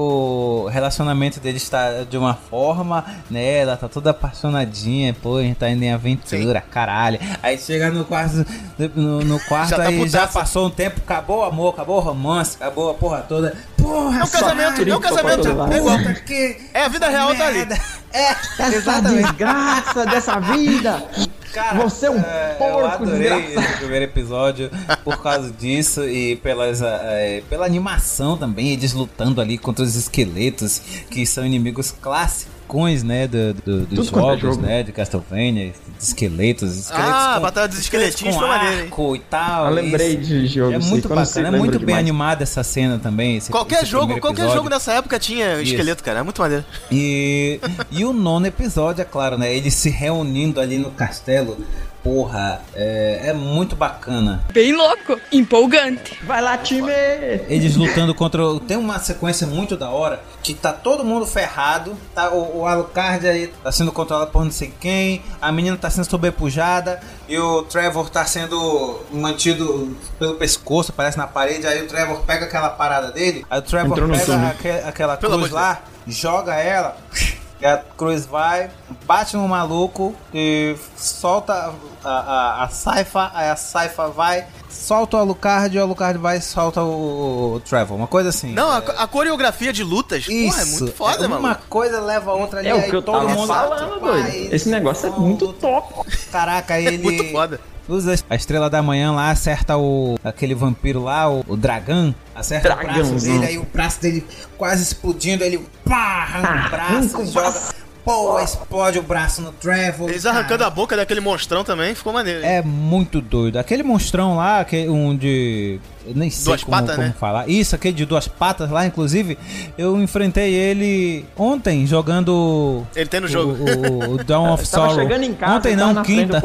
o relacionamento deles tá de uma forma, né? Ela tá toda apaixonadinha, pô, a gente tá indo em aventura, sim, caralho. Aí chega no quarto, no, no quarto já aí tá já passou um tempo, acabou o amor, acabou o romance, acabou a porra toda. Porra, é um casamento, é um casamento. É igual. É a vida real tá ali. É, essa desgraça dessa vida. Cara, você é um é, porco. Eu adorei esse primeiro episódio por causa disso e pelas, é, pela animação também, eles lutando ali contra os esqueletos, que são inimigos clássicos, né, do, do, dos jogos, jogo. né, de Castlevania, de esqueletos, esqueletos ah, com, a batalha dos esqueletinhos foi maneiro, e tal. Eu lembrei isso. de jogo. É muito bacana, é muito bem demais. animada essa cena também. Esse, qualquer esse jogo, qualquer episódio. jogo nessa época tinha isso. esqueleto, cara, é muito maneiro. E, e o nono episódio, é claro, né, eles se reunindo ali no castelo. Porra, é, é muito bacana. Bem louco, empolgante. Vai lá, time! Eles lutando contra... Tem uma sequência muito da hora, que tá todo mundo ferrado, tá, o, o Alucard aí tá sendo controlado por não sei quem, a menina tá sendo sobrepujada, e o Trevor tá sendo mantido pelo pescoço, parece na parede, aí o Trevor pega aquela parada dele, aí o Trevor Entrou pega aque, aquela Pelo cruz lá, joga ela... E a cruz vai, bate no maluco e solta a, a, a Saifa, aí a Saifa vai, solta o Alucard e o Alucard vai e solta o, o Trevor, uma coisa assim. Não, é... a, a coreografia de lutas, Isso, porra, é muito foda, é, mano. Uma coisa leva a outra ali. É o que eu todo tava mundo falando, doido. Esse negócio é muito top. Caraca, ele... É muito foda. Usa a estrela da manhã lá, acerta o aquele vampiro lá, o, o dragão, acerta Dragão, o braço dele, aí o braço dele quase explodindo, ele pá, arranca o braço, joga, pô, explode o braço no Trevor. Eles arrancando cara. a boca daquele monstrão também, ficou maneiro. Hein? É muito doido. Aquele monstrão lá, que um de... Eu nem sei duas como, patas, como né? falar. Isso, aquele de duas patas lá, inclusive, eu enfrentei ele ontem jogando... Ele tem no jogo. O, o, o Dawn of Sorrow. Chegando em casa, ontem não, quinta.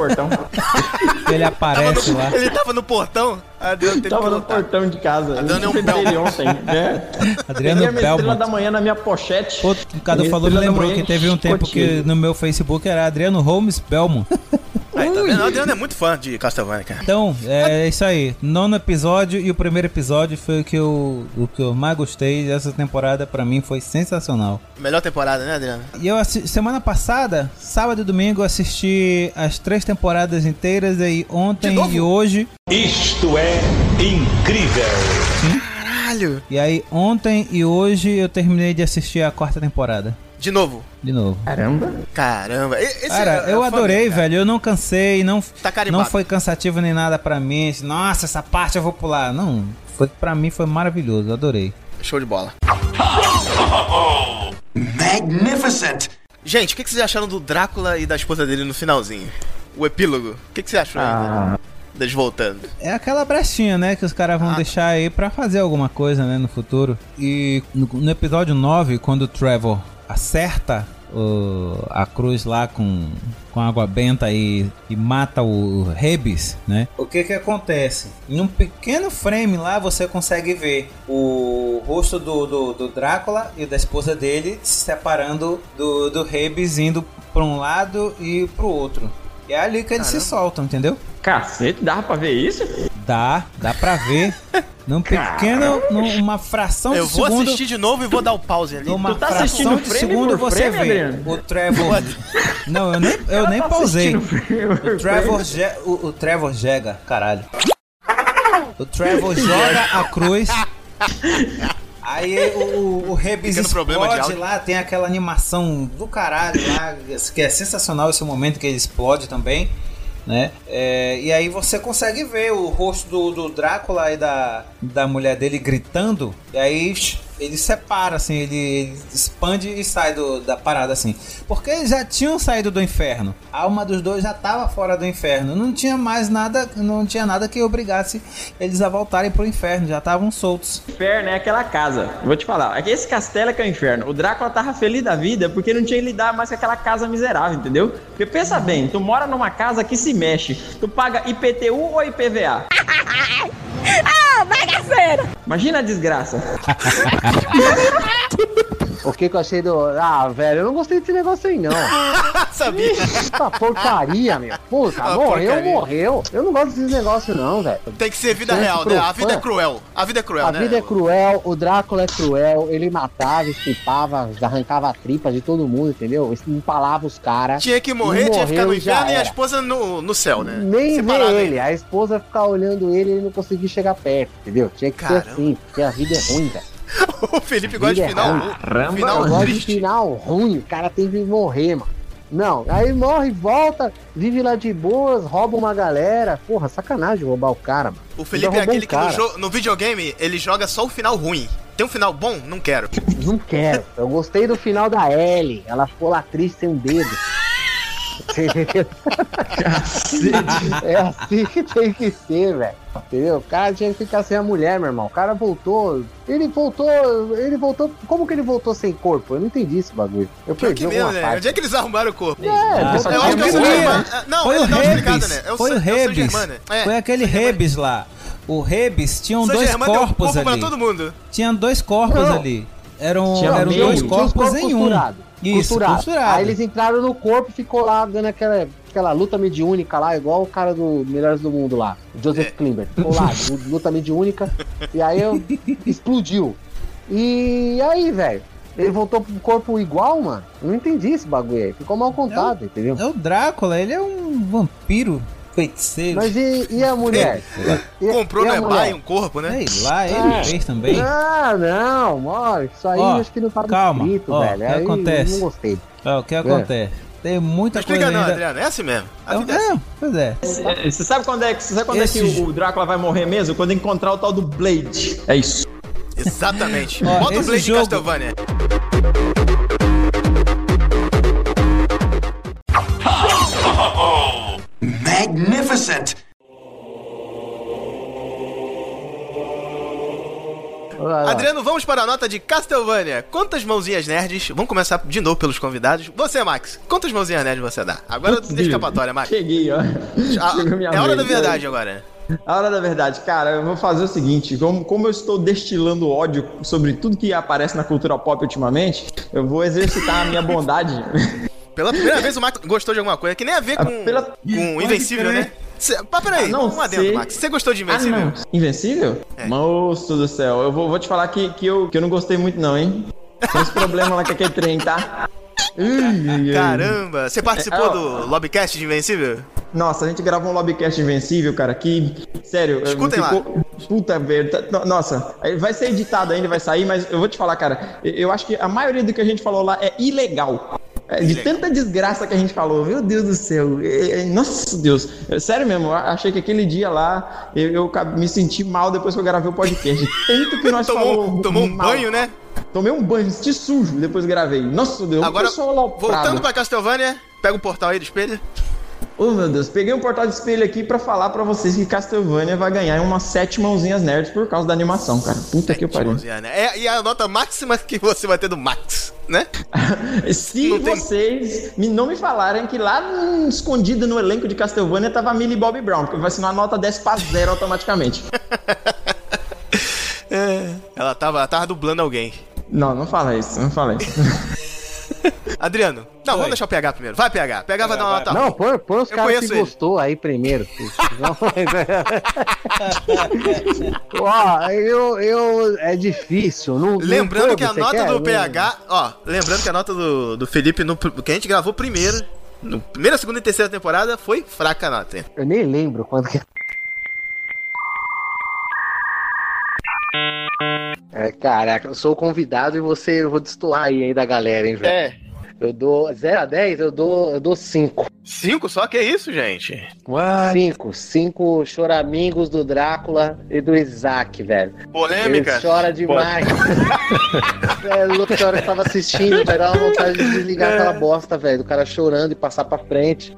Ele aparece no, lá. Ele tava no portão. Adriano tava no portão de casa. Adriano é um dele ontem, né? Adriano Belmont. Estrela da manhã na minha pochete. O Cadu falou, me lembrou que teve um tempo que no meu Facebook era Adriano Holmes Belmont. Aí, tá vendo? O Adriano é muito fã de Castlevania, cara. Então, é isso aí. Nono episódio e o primeiro episódio foi o que eu, o que eu mais gostei dessa temporada. Pra mim foi sensacional. Melhor temporada, né, Adriano? E eu semana passada, sábado e domingo, assisti as três temporadas inteiras. E ontem e hoje. Isto é incrível! Sim. Caralho! E aí, ontem e hoje eu terminei de assistir a quarta temporada. De novo? De novo. Caramba. Caramba. Esse cara, é eu adorei, família, velho. Eu não cansei, não, tá não foi cansativo nem nada pra mim. Nossa, essa parte eu vou pular. Não, foi, pra mim foi maravilhoso, eu adorei. Show de bola. Magnificent. Gente, o que, que vocês acharam do Drácula e da esposa dele no finalzinho? O epílogo. O que, que você achou ah. aí? Deles voltando. É aquela brechinha, né, que os caras vão ah. deixar aí pra fazer alguma coisa, né, no futuro. E no, no episódio nove, quando o Trevor acerta o, a cruz lá com, com água benta e, e mata o Rebis, né? O que que acontece? Em um pequeno frame lá você consegue ver o rosto do, do, do Drácula e da esposa dele se separando do, do Rebis, indo para um lado e pro outro. E é ali que eles Caramba. se soltam, entendeu? Cacete, dá pra ver isso? Dá, dá pra ver. Num pequeno, numa fração eu de segundo... Eu vou assistir de novo e vou dar o pause ali. Numa tu tá fração de segundo você frame, vê Adriano? o Trevor... Não, eu nem, eu nem tá pausei. O Trevor, je... o, o Trevor Jega, caralho. O Trevor joga a cruz... Aí o, o Rebis explode lá, tem aquela animação do caralho lá, que é sensacional esse momento que ele explode também, né? É, e aí você consegue ver o rosto do, do Drácula e da, da mulher dele gritando, e aí ele separa, assim, ele, ele expande e sai do, da parada, assim. Porque eles já tinham saído do inferno. A alma dos dois já estava fora do inferno. Não tinha mais nada, não tinha nada que obrigasse eles a voltarem pro inferno. Já estavam soltos. O inferno é aquela casa. Vou te falar. Aqui esse castelo é que é o inferno. O Drácula tava feliz da vida porque não tinha que lidar mais com aquela casa miserável, entendeu? Porque pensa bem, tu mora numa casa que se mexe. Tu paga I P T U ou I P V A? Ah, bagaceira! Imagina a desgraça. O que que eu achei do... Ah, velho, eu não gostei desse negócio aí, não. Sabia? Puta porcaria, meu. Puta, Ah, morreu, porcaria. morreu. Eu não gosto desses negócios, não, velho. Tem que ser vida Gente, real, pro né? A vida fã. é cruel. A vida é cruel, A né? vida é cruel, o Drácula é cruel, ele matava, estripava, arrancava a tripa de todo mundo, entendeu? Empalava os caras. Tinha que morrer, tinha que ficar no inferno e a a esposa no, no céu, né? Nem Separado ver aí. ele, a esposa ficar olhando ele e ele não conseguir chegar perto, entendeu? Tinha que Caramba. ser assim, porque a vida é ruim, velho. O Felipe gosta de final ruim. Final eu gosto de triste. final ruim, o cara tem que morrer, mano. Não, aí morre, volta, vive lá de boas, rouba uma galera. Porra, sacanagem roubar o cara, mano. O Felipe é aquele que no, jo- no videogame ele joga só o final ruim. Tem um final bom? Não quero. Não quero. Eu gostei do final da Ellie. Ela ficou lá triste sem um dedo. Você entendeu? É assim que tem que ser, velho. Entendeu? O cara tinha que ficar sem a mulher, meu irmão. O cara voltou. Ele voltou. Ele voltou. Como que ele voltou sem corpo? Eu não entendi esse bagulho. Eu Pior perdi que mesmo, alguma né? parte. Onde é que eles arrumaram o corpo? É, eu acho que é o San Germain. Não, Foi ele o dá uma explicada, Rebis. né? É o Foi San- o é o San Rebis. Germain, né? É. Foi aquele Rebis lá. O Rebis tinham San dois Germain deu corpos corpo pra ali. todo mundo. Tinha dois corpos Não. ali. Eram, Tinha eram meio, dois tinha os corpos corpos em um. costurados. Isso, Costurado. costurado. Aí eles entraram no corpo e ficou lá dando aquela, aquela luta mediúnica lá, igual o cara do Melhores do Mundo lá, o Joseph É. Klimber. Ficou lá, luta mediúnica, e aí eu, explodiu. E aí, velho, ele voltou pro corpo igual, mano? Eu não entendi esse bagulho aí. Ficou mal contado, entendeu? É o Drácula, ele é um vampiro feiticeiro. Mas e, e a mulher? E- Comprou e no a eBay mulher? um corpo, né? Sei lá, ele É. fez também. Ah, não, mano, isso aí Ó, acho que não tava calma, escrito, ó, velho. o que Aí acontece? Não gostei. Ó, o que acontece? Tem muita Não explica coisa não, ainda. Adriano. É assim mesmo. A É, vida é assim. é, pois é. É, Você sabe quando é, que- você sabe quando Esse é que jo- o, o Drácula vai morrer mesmo? Quando encontrar o tal do Blade. É isso. Exatamente. Ó, Bota o esse Blade jogo- Castlevania. Magnificent! Adriano, vamos para a nota de Castlevania. Quantas mãozinhas nerds? Vamos começar de novo pelos convidados. Você, Max, quantas mãozinhas nerds você dá? Agora Putz, deixa escapatória, Max. Cheguei, ó. Ah, Chegou minha é a hora da vez, verdade né? agora. A hora da verdade, cara, eu vou fazer o seguinte, como, como eu estou destilando ódio sobre tudo que aparece na cultura pop ultimamente, eu vou exercitar a minha bondade. Pela primeira vez o Max gostou de alguma coisa que nem a ver com, Ah, Pela- com Invencível, né? Cê, pá, peraí, Ah, não um adendo, sei. Max. Você gostou de Ah, Invencível? não. Invencível? É. Moço do céu, eu vou, vou te falar que, que, eu, que eu não gostei muito não, hein? Tem uns problemas lá com aquele trem, tá? Ai, ai, ai. Caramba, você participou É, ó. do Lobbycast de Invencível? Nossa, a gente gravou um Lobbycast Invencível, cara, que... Sério... Escutem lá. Puta merda. no- Nossa, aí vai ser editado ainda, vai sair, mas eu vou te falar, cara, eu- eu acho que a maioria do que a gente falou lá é ilegal. É, de tanta desgraça que a gente falou, meu Deus do céu. É, é, nossa Deus. É, sério mesmo, eu achei que aquele dia lá eu, eu ca- me senti mal depois que eu gravei o podcast. Tanto que nós Tomou, falou tomou um mal. banho, né? Tomei um banho, senti sujo, depois gravei. Nossa Deus, Agora, eu sou aloprado. voltando pra Castlevania, pega o portal aí do espelho. Oh meu Deus, peguei um portal de espelho aqui pra falar pra vocês que Castlevania vai ganhar umas sete mãozinhas nerds por causa da animação, cara. Puta que pariu. Mãozinha, né? É, e a nota máxima que você vai ter do Max, né? Se Não tem- vocês me, não me falarem que lá hum, escondido no elenco de Castlevania tava a Millie Bobby Brown, porque vai ser uma nota desce pra zero automaticamente. É, ela tava, tava dublando alguém. Não, não fala isso, não fala isso. Adriano, não, vamos deixar o P H primeiro. Vai, P H. P H vai dar uma nota. Não, põe, põe os Eu caras conheço que ele. gostou aí primeiro. Não, Ó, eu, eu. É difícil. Não, Lembrando não que a você nota quer? do Não- P H, ó, lembrando que a nota do, do Felipe, no, que a gente gravou primeiro, no primeira, segunda e terceira temporada, foi fraca a nota. Hein? Eu nem lembro quando que. É, caraca, eu sou o convidado e você, eu vou destoar aí, aí da galera, hein, velho. É. Eu dou zero a dez, eu dou, eu dou cinco. Cinco só? Que isso, gente? cinco. cinco choramingos do Drácula e do Isaac, velho. Polêmica. Ele chora demais. É louco, a hora que eu tava assistindo, vai dar uma vontade de desligar aquela bosta, velho. Do cara chorando e passar pra frente.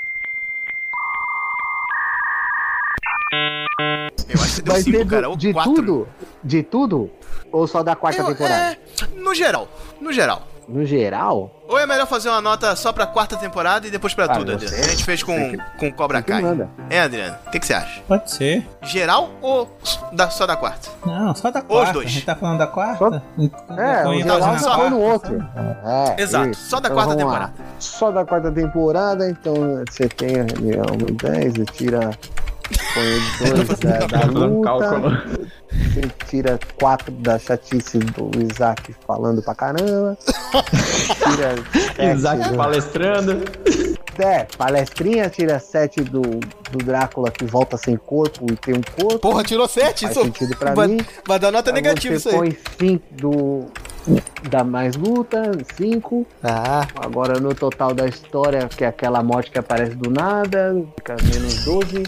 Eu acho que deu Vai cinco, ter cara, do- ou de quatro. tudo? De tudo? Ou só da quarta Eu- temporada? é, no geral, no geral. no geral... Ou é melhor fazer uma nota só pra quarta temporada e depois pra Ah, tudo, Adriano? A gente fez com, com Cobra Kai. É, Adriano? O que, que você acha? Pode ser. Geral ou da, só da quarta? Não, só da quarta. Ou os dois. A gente tá falando da quarta? É, o geral só foi no outro. É, Exato, isso. só da Então, quarta vamos temporada. lá. Só da quarta temporada, então você tem um dez, você tira... Põe os dois da, da luta, você tira quatro da chatice do Isaac falando pra caramba, tira sete Isaac do... palestrando. É, palestrinha, tira sete do, do Drácula que volta sem corpo e tem um corpo. Porra, tirou sete? Faz Isso sentido pra vai, mim. vai dar nota Aí negativa isso você aí. põe cinco do... da mais luta, cinco. Ah. Agora no total da história, que é aquela morte que aparece do nada, fica menos doze.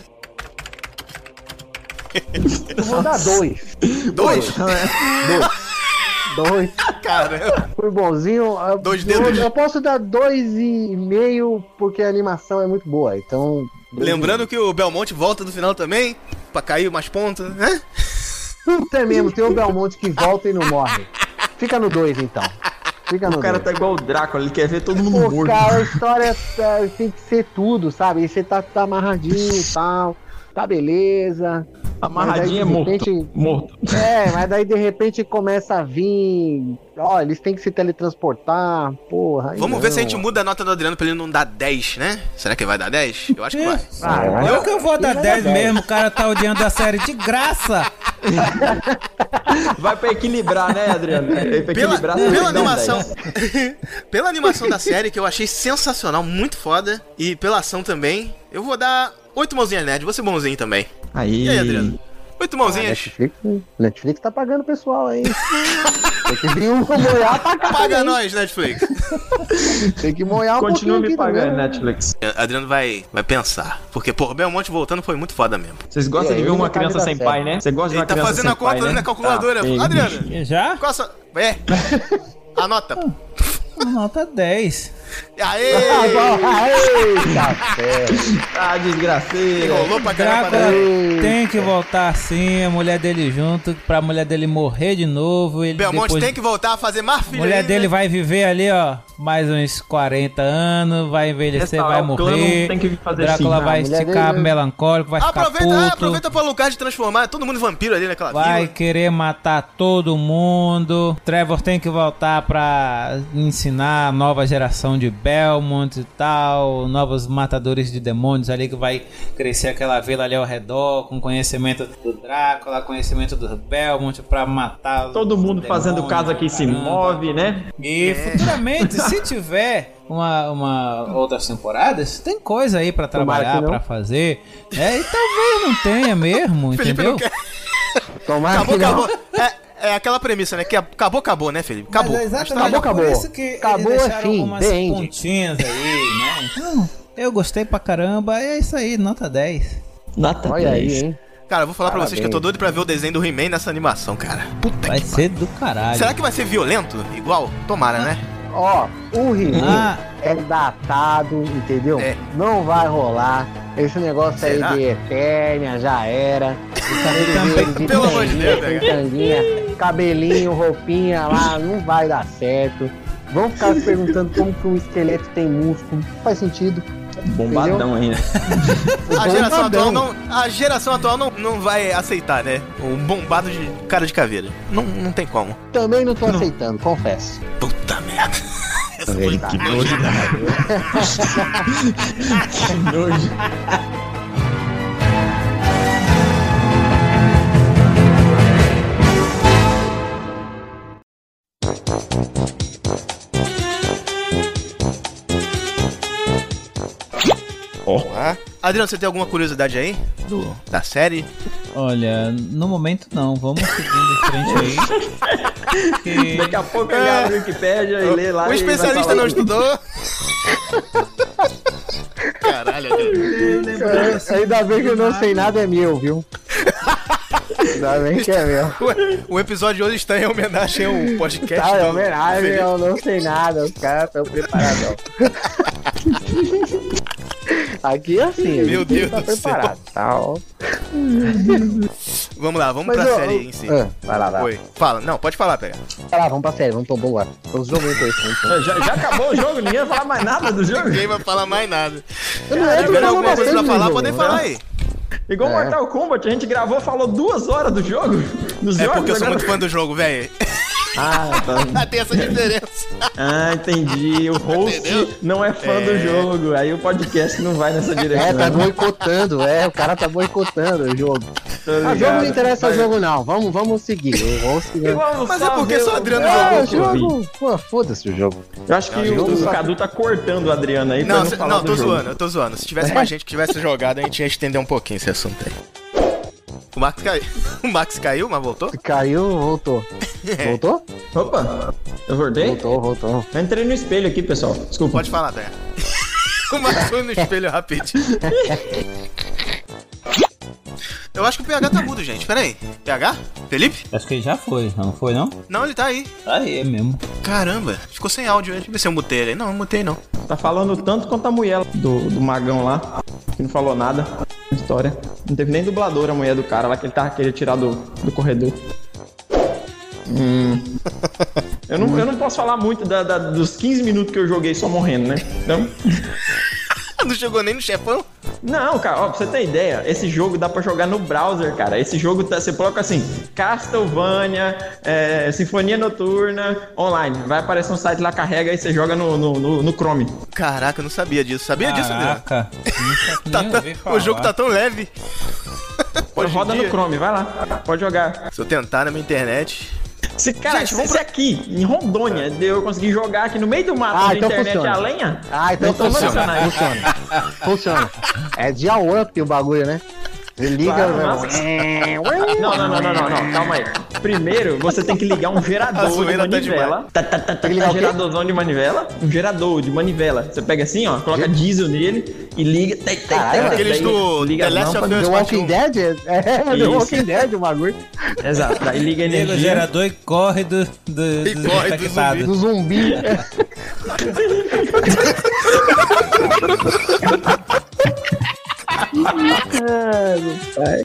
Eu vou dar dois. Dois? Dois. Dois. Caramba. Foi bonzinho. Dois eu, dedos. eu posso dar dois e meio porque a animação é muito boa. Então. Lembrando que o Belmonte volta no final também, pra cair mais pontos, né? Puta é mesmo, tem o Belmonte que volta e não morre. Fica no dois então. Fica no O cara dois. tá igual o Drácula, ele quer ver todo mundo Pô, morto. cara, a história é, tem que ser tudo, sabe? E você tá, tá amarradinho e tal. Tá beleza. Amarradinho é morto. Morto. É, mas daí de repente começa a vir. Ó, eles têm que se teletransportar. Porra. Vamos não. ver se a gente muda a nota do Adriano pra ele não dar dez, né? Será que vai dar dez? Eu acho que vai. Ah, Eu, eu que eu vou dar dez mesmo, o cara tá odiando a série de graça. Vai pra equilibrar, né, Adriano? Pra Pela, equilibrar, pela você dá um animação. dez. Pela animação da série, que eu achei sensacional, muito foda. E pela ação também, eu vou dar oito mãozinhas nerd. Vou ser bonzinho também. Aí. E aí, Adriano? Oito Ah, mãozinhas. Netflix, Netflix tá pagando o pessoal aí. Tem que vir um molhar pra cá. Paga também. nós, Netflix. Tem que molhar um Continua pouquinho me aqui pagando, também. Netflix. Adriano vai, vai pensar. Porque, pô, o Belmonte voltando foi muito foda mesmo. Vocês gostam E de aí, ver uma ele tá criança me sem dá pai, certo. né? Você gosta de Ele uma tá criança fazendo sem a conta pai, ali né? na calculadora. Tá, bem. Adriano, Já? qual a sua... É. Anota. Nota dez. Aê! Eita, fé. Ah, desgraceiro. Enrolou pra caramba. Drácula Né? tem que voltar sim, a mulher dele junto, pra mulher dele morrer de novo. Ele Belmonte depois... tem que voltar a fazer mais A filho mulher ainda. dele vai viver ali, ó, mais uns quarenta anos, vai envelhecer, Restaurar vai o clã, morrer. não tem que fazer Drácula assim. vai A mulher ficar dele- melancólico, vai Aproveita, ficar ah, puto. aproveita pra Lucas de transformar todo mundo em vampiro ali naquela Vai vila. querer matar todo mundo. Trevor tem que voltar pra ensinar a nova geração de Belmont e tal. Novos matadores de demônios ali que vai crescer aquela vila ali ao redor. Com conhecimento do Drácula, conhecimento do Belmont pra matar os Todo mundo demônios, fazendo casa que se caramba. move, né? E futuramente, se tiver uma, uma outras temporadas, tem coisa aí pra Tomara trabalhar, que não. pra fazer. É, e talvez não tenha mesmo, Felipe entendeu? não quer. Tomara Acabou, que não. acabou. É, é aquela premissa, né? Que acabou, acabou, né, Felipe? Acabou. Mas é exatamente Acabou, por acabou. isso que Acabou, eles é deixaram fim, umas the end. pontinhas aí, né? Então, eu gostei pra caramba, é isso aí, nota dez. Nota Olha dez. aí, hein? Cara, eu vou falar pra vocês que eu tô Parabéns. doido pra ver o desenho do He-Man nessa animação, cara. Puta Vai que ser do caralho. Será que vai ser violento? Igual? Tomara, né? Ó, o He-Man Ah. é datado, entendeu? É. Não vai rolar. Esse negócio Será? aí de Eternia já era. Os cabelos dele de Pelo amor de tanguinha, Deus, né, sem tanguinha, cabelinho, roupinha lá, não vai dar certo. Vão ficar se perguntando como que um esqueleto tem músculo. Faz sentido. Bombadão ainda. A geração Bombadão. atual, não, a geração atual não, não vai aceitar, né? Um bombado de cara de caveira. Não, não tem como. Também não tô aceitando, confesso. Puta merda. Essa foi Eita, Que nojo. Que nojo. Ah. Adriano, você tem alguma curiosidade aí? Do, da série? Olha, no momento não, vamos seguindo em frente aí. Que- Daqui a pouco ele abre o Wikipédia e lê lá. O e especialista vai não falar. estudou. Caralho, Adriano. Ainda bem que eu não sei nada é meu, viu? Ainda bem que é meu. O, o episódio de hoje está em homenagem ao podcast. Tá, é do homenagem, Felipe. eu não sei nada, os caras estão preparados. Aqui é assim, a Meu gente Deus tá do céu. preparado, tá? Ó. Vamos lá, vamos Mas pra eu- série eu- em si. É, vai lá, vai. Oi. Fala, não, pode falar, pega. Vai lá, vamos pra série, vamos pra bom agora. Os jogos interessantes. Já, já acabou o jogo? Ninguém vai falar mais nada do jogo? Ninguém vai falar mais nada. Eu não Se lembro, tiver eu alguma coisa pra bastante falar, do podem jogo, falar né? aí. Igual É. Mortal Kombat, a gente gravou, falou duas horas do jogo. Dos É jogos, porque eu sou agora- muito fã do jogo, velho. Ah, tá. Tem essa diferença. Ah, entendi. O host Entendeu? não é fã É. do jogo. Aí o podcast não vai nessa direção. É, tá boicotando, é, o cara tá boicotando o jogo. Tô Ah, ligado. jogo não interessa Vai. jogo não, vamos, vamos seguir. Eu vou seguir. Vamos Mas é só porque ver só o o- Adriano Ah, jogou. jogo. Pô, foda-se o jogo. Eu acho que É, o, jogo o só- Cadu tá cortando o Adriano aí pra Não, não cê- falar não, do tô jogo. zoando, eu tô zoando. Se tivesse mais gente que tivesse jogado, a gente ia estender um pouquinho esse assunto aí. O Max caiu. O Max caiu, mas voltou? Caiu, voltou. É. Voltou? Opa, eu voltei? Voltou, voltou. Eu entrei no espelho aqui, pessoal. Desculpa. Pode falar, pega. O Max foi no espelho rapidinho. Eu acho que o P H tá mudo, gente. Pera aí. P H? Felipe? Acho que ele já foi, não foi não? Não, ele tá aí. Aí é mesmo. Caramba, ficou sem áudio. Deixa eu ver se eu mutei ele. Não, não mutei não. Tá falando tanto quanto a mulher do, do magão lá, que não falou nada na história. Não teve nem dublador a mulher do cara lá que ele tava querendo tirar do, do corredor. Hum. Eu não, eu não posso falar muito da, da- dos quinze minutos que eu joguei só morrendo, né? Então. Não chegou nem no chefão? Não, cara, ó, pra você ter ideia, esse jogo dá pra jogar no browser, cara. Esse jogo, tá, você coloca assim, Castlevania, é, Sinfonia Noturna, online. Vai aparecer um site lá, carrega e você joga no, no, no, no Chrome. Caraca, eu não sabia disso. Sabia disso, Adriano? Caraca, nunca Tá nem tão- ouvi falar. o jogo tá tão leve. Hoje em Roda no dia, Chrome, vai lá, pode jogar. Se eu tentar na minha internet... Se, cara, Gente, se vamos esse aqui, em Rondônia, eu consegui jogar aqui no meio do mato, Ah, onde então a internet funciona. é a lenha. Ah, então Então funciona. funciona. Funciona. Funciona. É de up o bagulho, né? Ele liga. Claro, né? nossa. Não, não, não, não, não, não, calma aí. Primeiro, você tem que ligar um A gerador de zoeira tá manivela. Tá, tá, tá, tá, Tem que ligar tá, o quê? geradorzão de manivela. Um gerador de manivela. Você pega assim, ó, coloca diesel nele e liga. Tem, tem, Caralho, tem, tem, aqueles tem, do liga The Last não, of pra- Us. The Walking Dead? É, The Isso. Walking Dead o bagulho. Exato, daí liga a Liga o energia. gerador e corre do, do, E dos corre do infectados. Do zumbi. Ai, meu pai.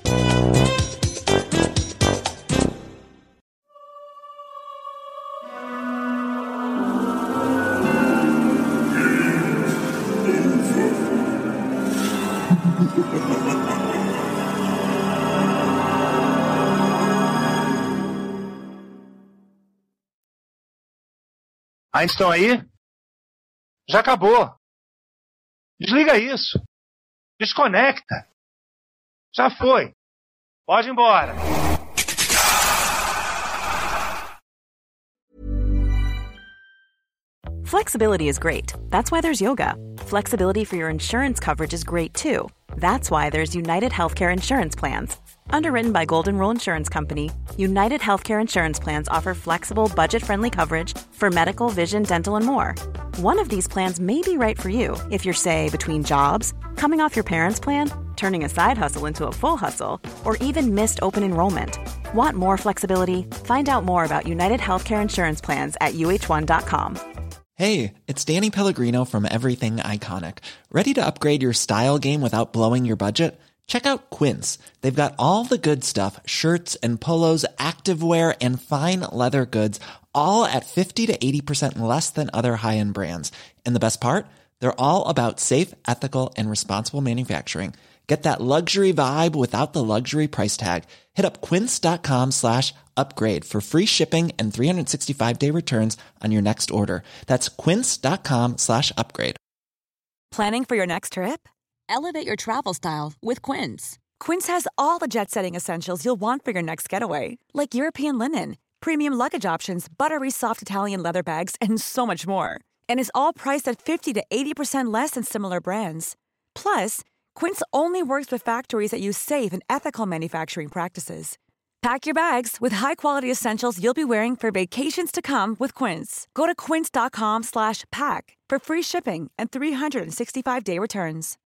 Ainda estão aí? Já acabou. Desliga isso. Desconecta. Já foi. Pode ir embora. Flexibility is great. That's why there's yoga. Flexibility for your insurance coverage is great too. That's why there's United Healthcare Insurance Plans. Underwritten by Golden Rule Insurance Company, United Healthcare Insurance Plans offer flexible, budget-friendly coverage for medical, vision, dental, and more. One of these plans may be right for you if you're, say, between jobs, coming off your parents' plan, turning a side hustle into a full hustle, or even missed open enrollment. Want more flexibility? Find out more about United Healthcare Insurance Plans at U H one dot com. Hey, it's Danny Pellegrino from Everything Iconic. Ready to upgrade your style game without blowing your budget? Check out Quince. They've got all the good stuff, shirts and polos, activewear, and fine leather goods, all at fifty to eighty percent less than other high-end brands. And the best part? They're all about safe, ethical, and responsible manufacturing. Get that luxury vibe without the luxury price tag. Hit up quince.com slash upgrade for free shipping and three sixty-five day returns on your next order. That's quince.com slash upgrade. Planning for your next trip? Elevate your travel style with Quince. Quince has all the jet-setting essentials you'll want for your next getaway, like European linen, premium luggage options, buttery soft Italian leather bags, and so much more. And is all priced at fifty to eighty percent less than similar brands. Plus, Quince only works with factories that use safe and ethical manufacturing practices. Pack your bags with high-quality essentials you'll be wearing for vacations to come with Quince. Go to quince.com slash pack for free shipping and three sixty-five day returns.